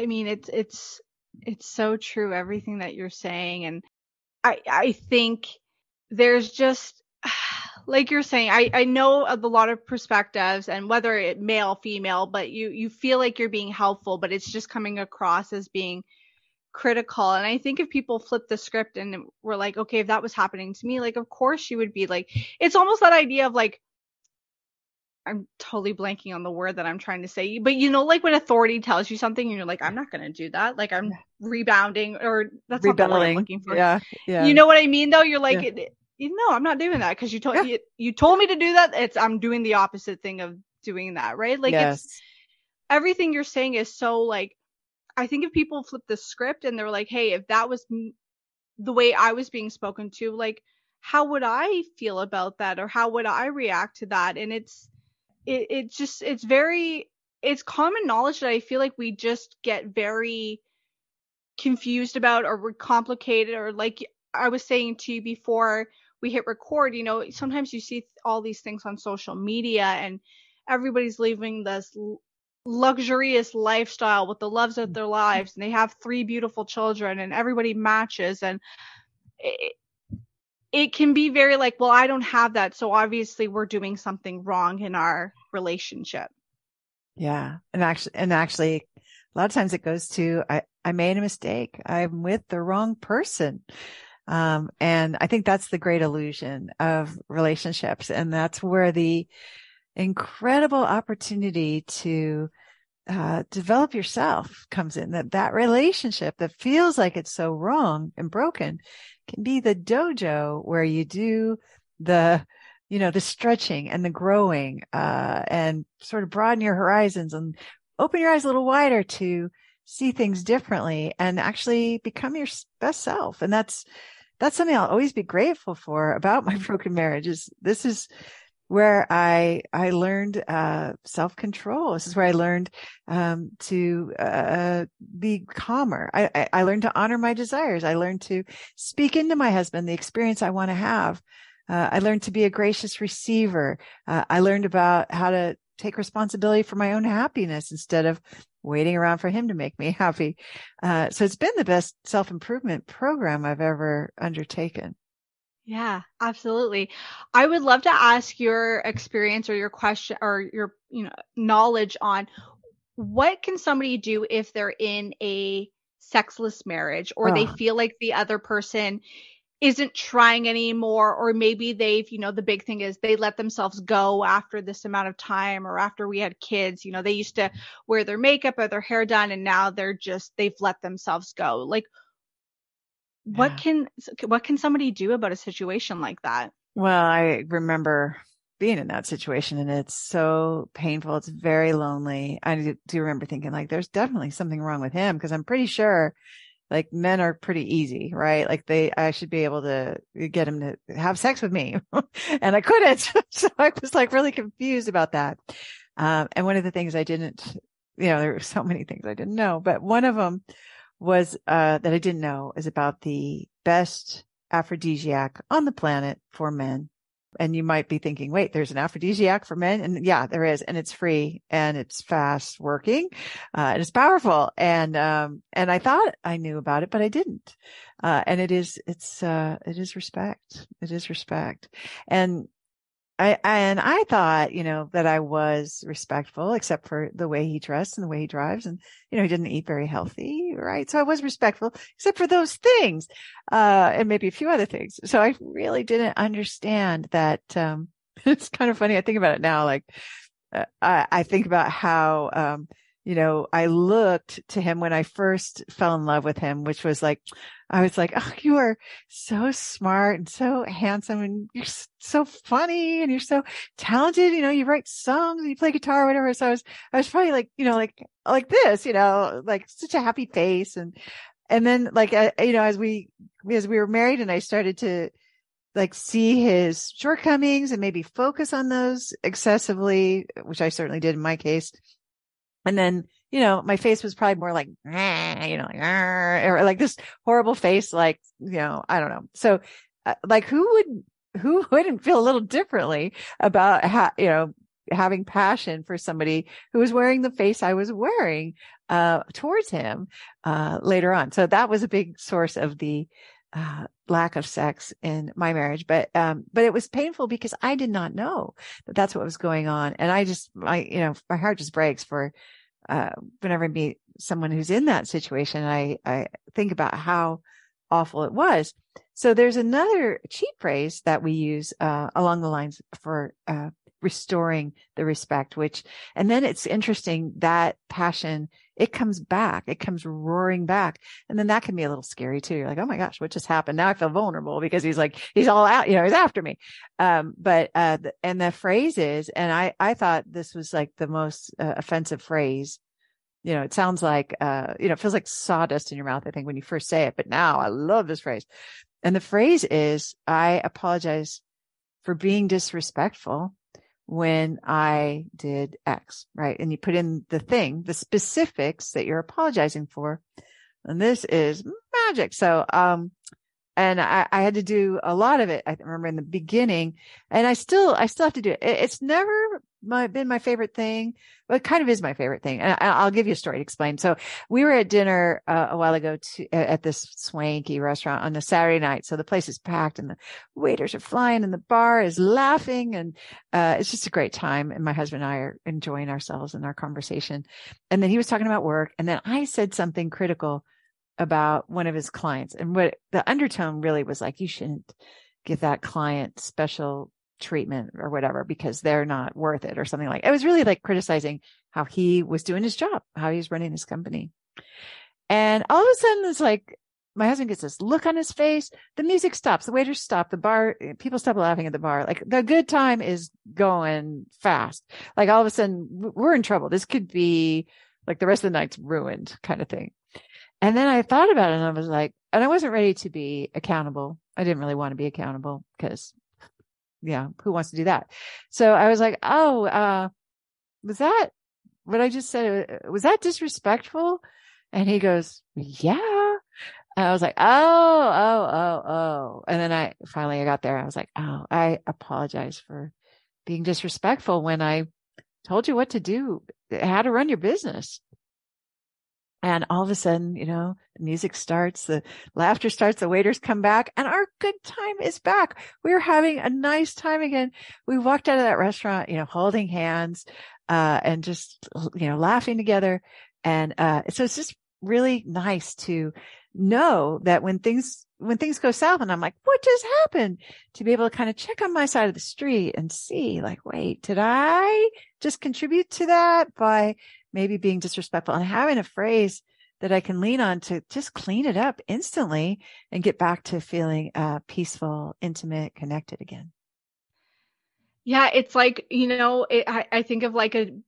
so true, everything that you're saying. And I think there's just, like you're saying, I know of a lot of perspectives, and whether it male, female, but you feel like you're being helpful, but it's just coming across as being critical. And I think if people flip the script and were like, okay, if that was happening to me, like, of course you would be like, it's almost that idea of like, I'm totally blanking on the word that I'm trying to say, but like when authority tells you something and you're like, I'm not going to do that. Like I'm rebounding, or that's not the word I'm looking for. Yeah. Yeah. You know what I mean though? You're like, Yeah. No, I'm not doing that because you told me to do that. I'm doing the opposite thing of doing that. Right. Like it's everything you're saying is so like, I think if people flip the script and they're like, hey, if that was the way I was being spoken to, like, how would I feel about that? Or how would I react to that? And it's common knowledge that I feel like we just get very confused about, or we're complicated, or like I was saying to you before we hit record, sometimes you see all these things on social media and everybody's living this luxurious lifestyle with the loves of their lives, and they have 3 beautiful children and everybody matches, and it can be very like, well, I don't have that, so obviously we're doing something wrong in our relationship. Yeah. And actually a lot of times it goes to, I made a mistake. I'm with the wrong person. And I think that's the great illusion of relationships. And that's where the incredible opportunity to develop yourself comes in. That relationship that feels like it's so wrong and broken can be the dojo where you do the stretching and the growing, and sort of broaden your horizons and open your eyes a little wider to see things differently and actually become your best self. And that's something I'll always be grateful for about my broken marriage. This is where I learned self-control. This is where I learned to be calmer. I learned to honor my desires. I learned to speak into my husband the experience I want to have. I learned to be a gracious receiver. I learned about how to take responsibility for my own happiness instead of waiting around for him to make me happy. So it's been the best self-improvement program I've ever undertaken. Yeah, absolutely. I would love to ask your experience or your question or your, knowledge on what can somebody do if they're in a sexless marriage, or they feel like the other person isn't trying anymore, or maybe they've, the big thing is they let themselves go after this amount of time, or after we had kids, they used to wear their makeup or their hair done, and now they've let themselves go. Like, what can somebody do about a situation like that? Well, I remember being in that situation, and it's so painful. It's very lonely. I do remember thinking like, there's definitely something wrong with him, because I'm pretty sure like men are pretty easy, right? Like I should be able to get him to have sex with me and I couldn't. So I was like really confused about that. And one of the things I didn't, there were so many things I didn't know, but one of them was, that I didn't know is about the best aphrodisiac on the planet for men. And you might be thinking, wait, there's an aphrodisiac for men? And yeah, there is. And it's free and it's fast working. And it's powerful. And I thought I knew about it, but I didn't. And it is respect. It is respect. And I thought, that I was respectful, except for the way he dressed and the way he drives. And, he didn't eat very healthy. Right. So I was respectful, except for those things, and maybe a few other things. So I really didn't understand that. It's kind of funny. I think about it now. Like, I think about how, I looked to him when I first fell in love with him, which was like, I was like, oh, you are so smart and so handsome and you're so funny and you're so talented. You write songs and you play guitar or whatever. So I was probably like, like this, like such a happy face. And then like, as we were married and I started to like see his shortcomings and maybe focus on those excessively, which I certainly did in my case. And then, my face was probably more like, or like this horrible face, like, I don't know. So, like, who wouldn't feel a little differently about having passion for somebody who was wearing the face I was wearing, towards him, later on. So that was a big source of the lack of sex in my marriage, but it was painful because I did not know that that's what was going on. And my heart just breaks for, whenever I meet someone who's in that situation. I think about how awful it was. So there's another cheap phrase that we use, along the lines for, restoring the respect, and then it's interesting that passion, it comes back, it comes roaring back. And then that can be a little scary too. You're like, oh my gosh, what just happened? Now I feel vulnerable because he's all out, he's after me. And the phrase is, and I thought this was like the most offensive phrase. It sounds like, it feels like sawdust in your mouth, I think, when you first say it, but now I love this phrase. And the phrase is, I apologize for being disrespectful when I did X, right? And you put in the specifics that you're apologizing for. And this is magic. So, and I had to do a lot of it. I remember in the beginning, and I still have to do it. It's never been my favorite thing, but it kind of is my favorite thing. And I'll give you a story to explain. So we were at dinner a while ago at this swanky restaurant on a Saturday night. So the place is packed and the waiters are flying and the bar is laughing, and it's just a great time. And my husband and I are enjoying ourselves in our conversation. And then he was talking about work, and then I said something critical about one of his clients, and what the undertone really was like, you shouldn't give that client special treatment or whatever because they're not worth it, or something like. It was really like criticizing how he was doing his job, how he was running his company. And all of a sudden it's like my husband gets this look on his face, the music stops, the waiters stop, the bar, people stop laughing at the bar, like the good time is going fast. Like all of a sudden we're in trouble. This could be like the rest of the night's ruined kind of thing. And then I thought about it, and I was like, and I wasn't ready to be accountable. I didn't really want to be accountable because, who wants to do that? So I was like, was that what I just said? Was that disrespectful? And he goes, yeah. And I was like, oh. And then I got there. I was like, I apologize for being disrespectful when I told you what to do, how to run your business. And all of a sudden, the music starts, the laughter starts, the waiters come back, and our good time is back. We were having a nice time again. We walked out of that restaurant, holding hands, and just, laughing together. And, so it's just really nice to know that when things go south and I'm like, what just happened? To be able to kind of check on my side of the street and see, like, wait, did I just contribute to that by maybe being disrespectful, and having a phrase that I can lean on to just clean it up instantly and get back to feeling peaceful, intimate, connected again. Yeah, it's like, I think of like a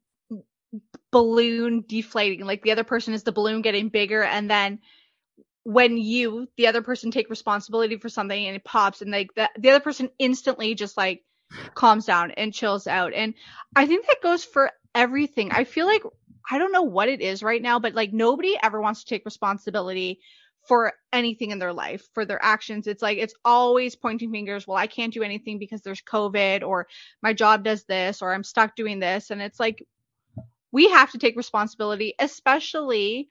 balloon deflating, like the other person is the balloon getting bigger, and then when the other person, take responsibility for something and it pops, and like the other person instantly just like calms down and chills out. And I think that goes for everything. I feel like, I don't know what it is right now, but like nobody ever wants to take responsibility for anything in their life, for their actions. It's like, it's always pointing fingers. Well, I can't do anything because there's COVID, or my job does this, or I'm stuck doing this. And it's like, we have to take responsibility, especially,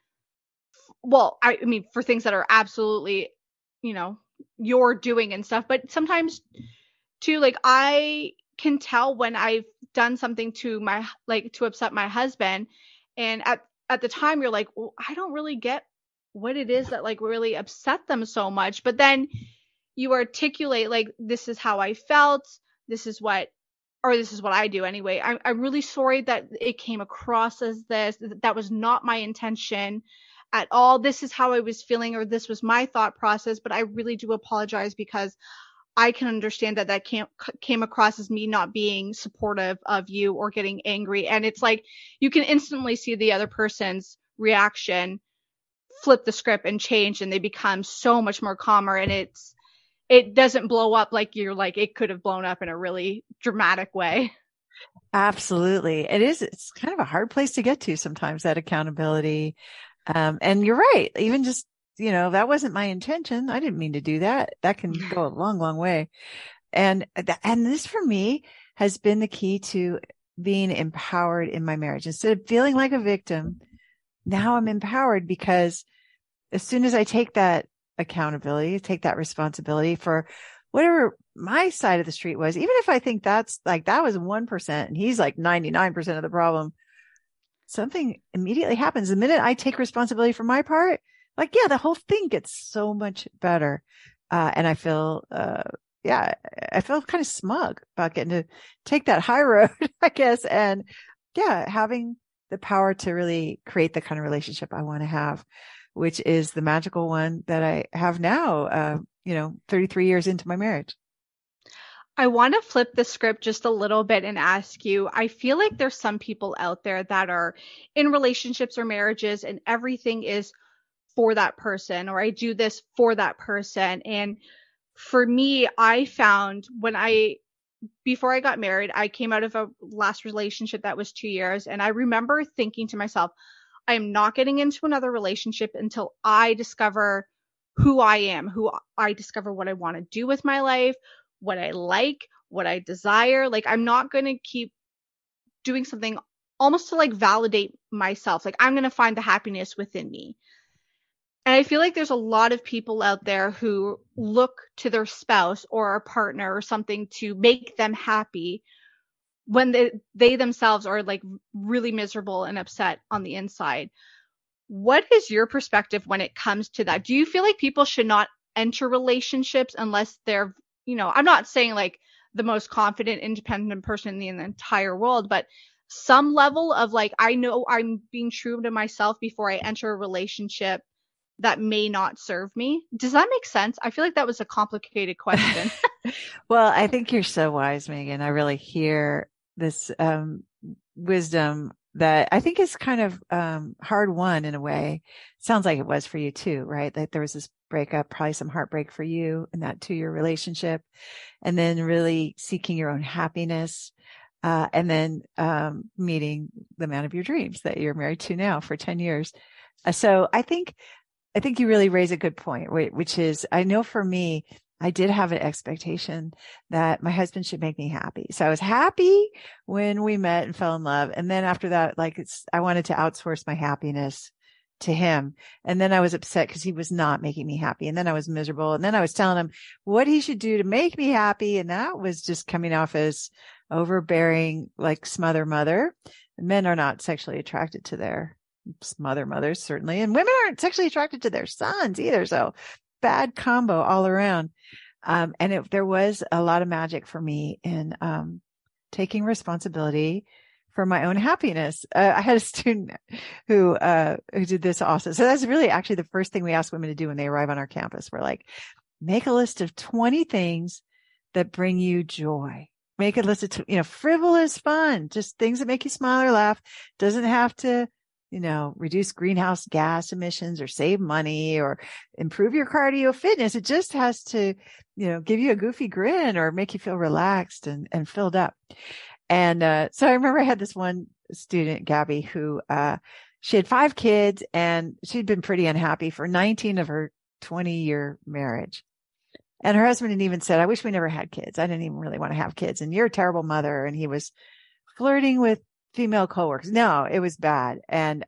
I mean, for things that are absolutely, you're doing and stuff. But sometimes too, like, I can tell when I've done something to upset my husband. And at the time you're like, well, I don't really get what it is that like really upset them so much. But then you articulate, like, this is how I felt. This is what I do anyway. I'm really sorry that it came across as this. That was not my intention at all. This is how I was feeling, or this was my thought process, but I really do apologize because I can understand that came across as me not being supportive of you or getting angry. And it's like, you can instantly see the other person's reaction flip the script and change, and they become so much more calmer. And it doesn't blow up like you're like, it could have blown up in a really dramatic way. Absolutely. It's kind of a hard place to get to sometimes, that accountability. And you're right. Even just, that wasn't my intention. I didn't mean to do that. That can go a long, long way. And this for me has been the key to being empowered in my marriage. Instead of feeling like a victim, now I'm empowered, because as soon as I take that accountability, take that responsibility for whatever my side of the street was. Even if I think that's like, that was 1% and he's like 99% of the problem, something immediately happens. The minute I take responsibility for my part, like, yeah, the whole thing gets so much better. And I feel, I feel kind of smug about getting to take that high road, I guess. And yeah, having the power to really create the kind of relationship I want to have, which is the magical one that I have now, 33 years into my marriage. I want to flip the script just a little bit and ask you, I feel like there's some people out there that are in relationships or marriages and everything is for that person, or I do this for that person. And for me, I found before I got married, I came out of a last relationship that was 2 years. And I remember thinking to myself, I am not getting into another relationship until I discover who I am, who I discover what I want to do with my life, what I like, what I desire. Like, I'm not going to keep doing something almost to like validate myself. Like, I'm going to find the happiness within me. And I feel like there's a lot of people out there who look to their spouse or a partner or something to make them happy when they themselves are like really miserable and upset on the inside. What is your perspective when it comes to that? Do you feel like people should not enter relationships unless they're, I'm not saying like the most confident, independent person in the entire world, but some level of like, I know I'm being true to myself before I enter a relationship that may not serve me. Does that make sense? I feel like that was a complicated question. Well, I think you're so wise, Megan. I really hear this wisdom that I think is kind of hard won in a way. Sounds like it was for you too, right? Like there was this breakup, probably some heartbreak for you in that 2-year relationship, and then really seeking your own happiness, and then meeting the man of your dreams that you're married to now for 10 years. So I think you really raise a good point, which is, I know for me, I did have an expectation that my husband should make me happy. So I was happy when we met and fell in love. And then after that, I wanted to outsource my happiness to him. And then I was upset because he was not making me happy. And then I was miserable. And then I was telling him what he should do to make me happy. And that was just coming off as overbearing, like smother mother. Men are not sexually attracted to their smother mothers, certainly. And women aren't sexually attracted to their sons either. So bad combo all around. There was a lot of magic for me in taking responsibility for my own happiness. I had a student who did this also. So that's really actually the first thing we ask women to do when they arrive on our campus. We're like, make a list of 20 things that bring you joy. Make a list of, frivolous fun, just things that make you smile or laugh. Doesn't have to reduce greenhouse gas emissions or save money or improve your cardio fitness. It just has to, give you a goofy grin or make you feel relaxed and filled up. And, so I remember I had this one student, Gabby, who, she had 5 kids and she'd been pretty unhappy for 19 of her 20-year marriage. And her husband had even said, I wish we never had kids. I didn't even really want to have kids. And you're a terrible mother. And he was flirting with female coworkers. No, it was bad. And,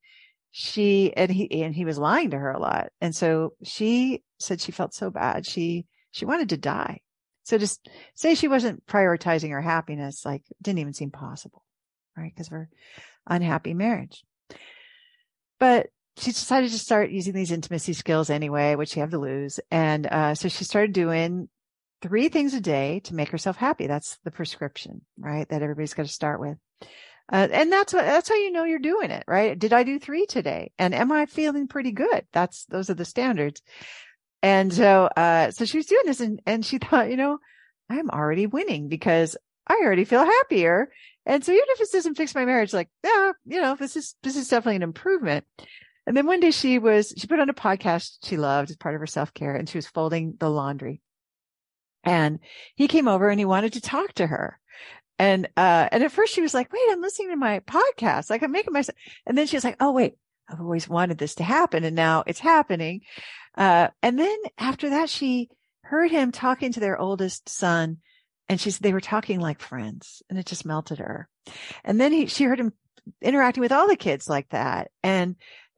he was lying to her a lot. And so she said she felt so bad. She wanted to die. So just say she wasn't prioritizing her happiness, like didn't even seem possible, right? Because of her unhappy marriage. But she decided to start using these intimacy skills anyway, which she had to lose. And, so she started doing 3 things a day to make herself happy. That's the prescription, right? That everybody's got to start with. And that's how you're doing it, right? Did I do 3 today? And am I feeling pretty good? Those are the standards. And so she was doing this and she thought, I'm already winning because I already feel happier. And so even if this doesn't fix my marriage, this is definitely an improvement. And then one day she put on a podcast she loved as part of her self-care, and she was folding the laundry. And he came over and he wanted to talk to her. And at first she was like, wait, I'm listening to my podcast. Like I'm making myself. And then she was like, oh, wait, I've always wanted this to happen. And now it's happening. And then after that, she heard him talking to their oldest son, and they were talking like friends, and it just melted her. And then she heard him interacting with all the kids like that. And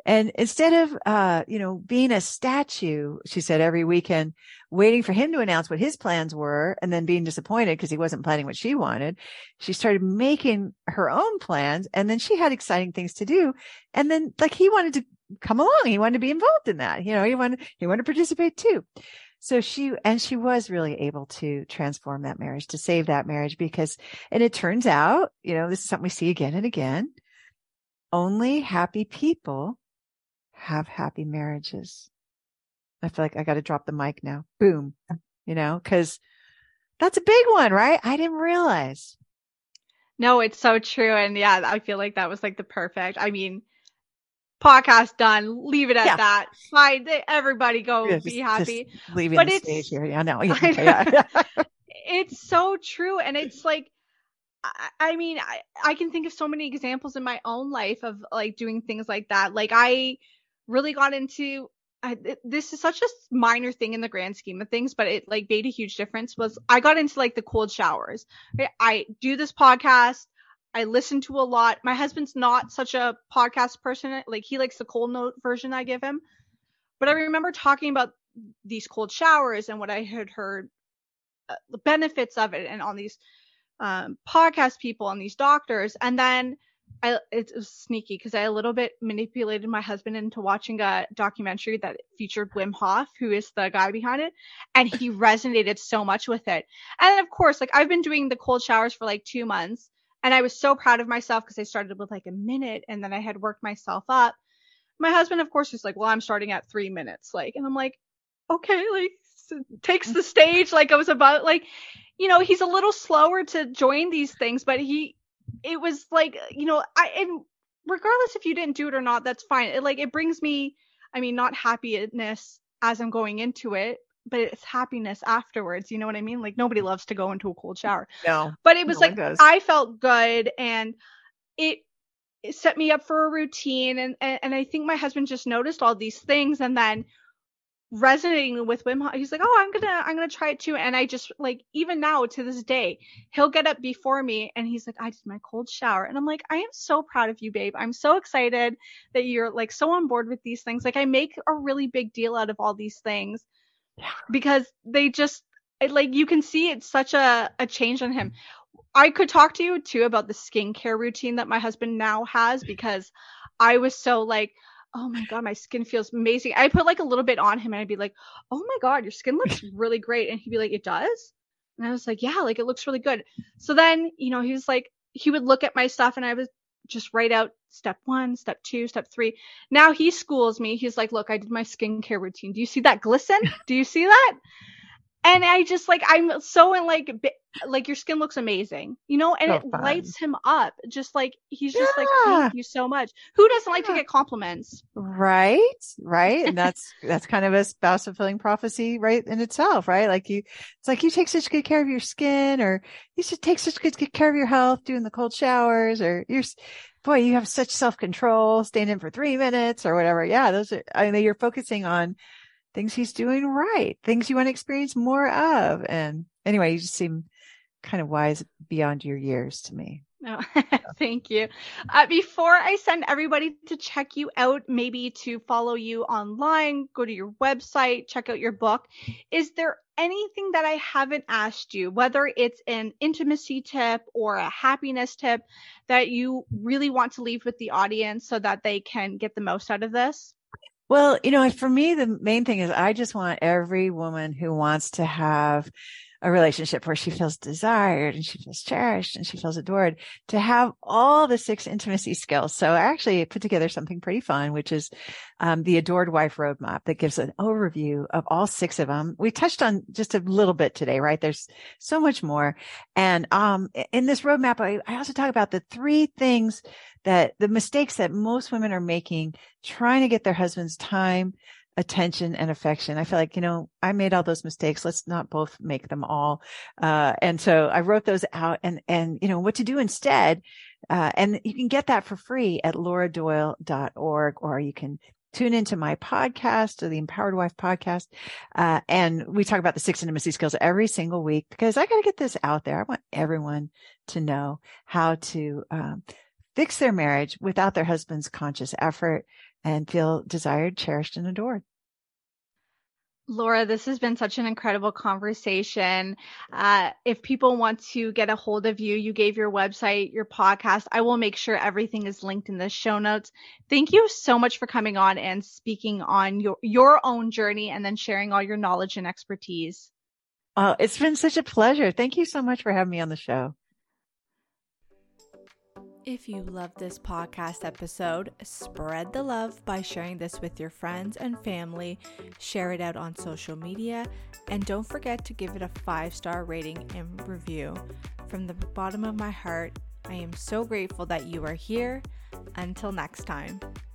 And instead of, being a statue, she said, every weekend, waiting for him to announce what his plans were and then being disappointed because he wasn't planning what she wanted, she started making her own plans. And then she had exciting things to do. And then like he wanted to come along. He wanted to be involved in that. He wanted to participate too. So she was really able to transform that marriage, to save that marriage and it turns out, this is something we see again and again. Only happy people have happy marriages. I feel like I got to drop the mic now. Boom. Cause that's a big one, right? I didn't realize. No, it's so true. And yeah, I feel like that was like the perfect, podcast done. Leave it at that. Fine. Everybody go be happy. Just leaving the stage here. Yeah, no. Yeah. It's so true. And it's like, I can think of so many examples in my own life of like doing things like that. Like I really got into, this is such a minor thing in the grand scheme of things, but it like made a huge difference. Was I got into like the cold showers. Right? I do this podcast. I listen to a lot. My husband's not such a podcast person. Like he likes the cold note version I give him. But I remember talking about these cold showers and what I had heard, the benefits of it, and on these podcast people and these doctors. And then it was sneaky because I a little bit manipulated my husband into watching a documentary that featured Wim Hof, who is the guy behind it. And he resonated so much with it. And of course, like I've been doing the cold showers for like 2 months. And I was so proud of myself because I started with like a minute and then I had worked myself up. My husband, of course, is like, well, I'm starting at 3 minutes. Like, and I'm like, okay, like takes the stage. Like I was about like, he's a little slower to join these things, but it was like, and regardless if you didn't do it or not, that's fine. It brings me, not happiness as I'm going into it, but it's happiness afterwards. You know what I mean? Like nobody loves to go into a cold shower. No, but it was like, I felt good and it set me up for a routine. And I think my husband just noticed all these things and then resonating with Wim Hof. He's like, oh, I'm gonna try it too. And I just like, even now to this day, he'll get up before me and he's like, I did my cold shower. And I'm like, I am so proud of you, babe. I'm so excited that you're like so on board with these things. Like I make a really big deal out of all these things because they just like, you can see it's such a change on him. I could talk to you too about the skincare routine that my husband now has because I was so like, oh my God, my skin feels amazing. I put like a little bit on him and I'd be like, oh my God, your skin looks really great. And he'd be like, it does? And I was like, yeah, like it looks really good. So then, he was like, he would look at my stuff and I was just write out step 1, step 2, step 3. Now he schools me. He's like, look, I did my skincare routine. Do you see that glisten? Do you see that? And I just like, I'm so in like your skin looks amazing, and so it fun. Lights him up. Just like, he's just like, thank you so much. Who doesn't like to get compliments? Right. And that's kind of a self-fulfilling prophecy, right? In itself, right? Like it's like you take such good care of your skin, or you should take such good care of your health doing the cold showers, or you have such self-control staying in for 3 minutes or whatever. Yeah. You're focusing on things he's doing right, things you want to experience more of. And anyway, you just seem kind of wise beyond your years to me. Oh, thank you. Before I send everybody to check you out, maybe to follow you online, go to your website, check out your book, is there anything that I haven't asked you, whether it's an intimacy tip or a happiness tip, that you really want to leave with the audience so that they can get the most out of this? Well, for me, the main thing is I just want every woman who wants to have a relationship where she feels desired and she feels cherished and she feels adored to have all the 6 intimacy skills. So I actually put together something pretty fun, which is the Adored Wife Roadmap that gives an overview of all 6 of them. We touched on just a little bit today, right? There's so much more. And in this roadmap, I also talk about the 3 things that the mistakes that most women are making trying to get their husband's time, attention, and affection. I feel like, I made all those mistakes. Let's not both make them all. And so I wrote those out and what to do instead. And you can get that for free at lauradoyle.org, or you can tune into my podcast, or the Empowered Wife podcast. And we talk about the 6 intimacy skills every single week because I got to get this out there. I want everyone to know how to, fix their marriage without their husband's conscious effort. and feel desired, cherished, and adored. Laura, this has been such an incredible conversation. If people want to get a hold of you, you gave your website, your podcast. I will make sure everything is linked in the show notes. Thank you so much for coming on and speaking on your own journey and then sharing all your knowledge and expertise. It's been such a pleasure. Thank you so much for having me on the show. If you love this podcast episode, spread the love by sharing this with your friends and family, share it out on social media, and don't forget to give it a 5-star rating and review. From the bottom of my heart, I am so grateful that you are here. Until next time.